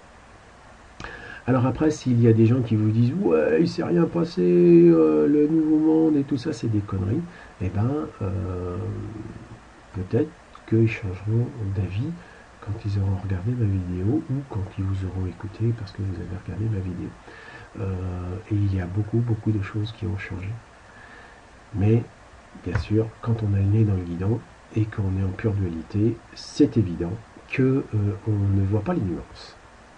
S1: Alors après, s'il y a des gens qui vous disent « Ouais, il ne s'est rien passé, euh, le nouveau monde et tout ça, c'est des conneries », eh bien, euh, peut-être qu'ils changeront d'avis quand ils auront regardé ma vidéo ou quand ils vous auront écouté parce que vous avez regardé ma vidéo. Euh, et il y a beaucoup, beaucoup de choses qui ont changé. Mais, bien sûr, quand on a le nez dans le guidon et qu'on est en pure dualité, c'est évident qu'on euh, ne voit pas les nuances.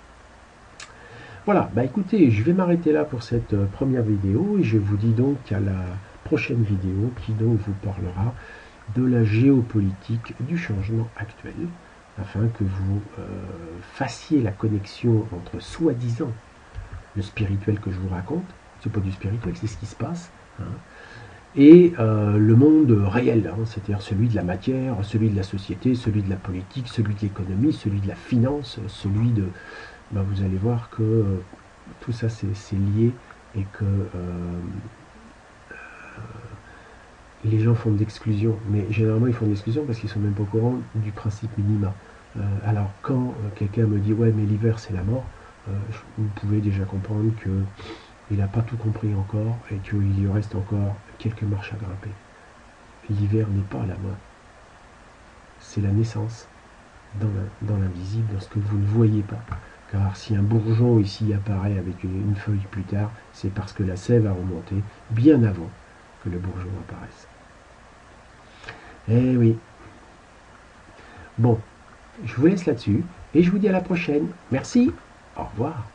S1: Voilà, bah écoutez, je vais m'arrêter là pour cette euh, première vidéo et je vous dis donc à la prochaine vidéo qui donc vous parlera de la géopolitique du changement actuel, afin que vous euh, fassiez la connexion entre soi-disant le spirituel que je vous raconte, c'est pas du spirituel, c'est ce qui se passe, hein, et euh, le monde réel, hein, c'est-à-dire celui de la matière, celui de la société, celui de la politique, celui de l'économie, celui de la finance, celui de... Ben, vous allez voir que euh, tout ça c'est lié et que euh, euh, les gens font de l'exclusion, mais généralement ils font de l'exclusion parce qu'ils sont même pas au courant du principe minima. Euh, alors quand euh, quelqu'un me dit ouais mais l'hiver c'est la mort, euh, vous pouvez déjà comprendre que il n'a pas tout compris encore et qu'il lui reste encore quelques marches à grimper. L'hiver n'est pas la mort, c'est la naissance dans l'invisible, dans ce que vous ne voyez pas. Car si un bourgeon ici apparaît avec une, une feuille plus tard, c'est parce que la sève a remonté bien avant que le bourgeon apparaisse. Eh oui. Bon, je vous laisse là-dessus et je vous dis à la prochaine. Merci, au revoir.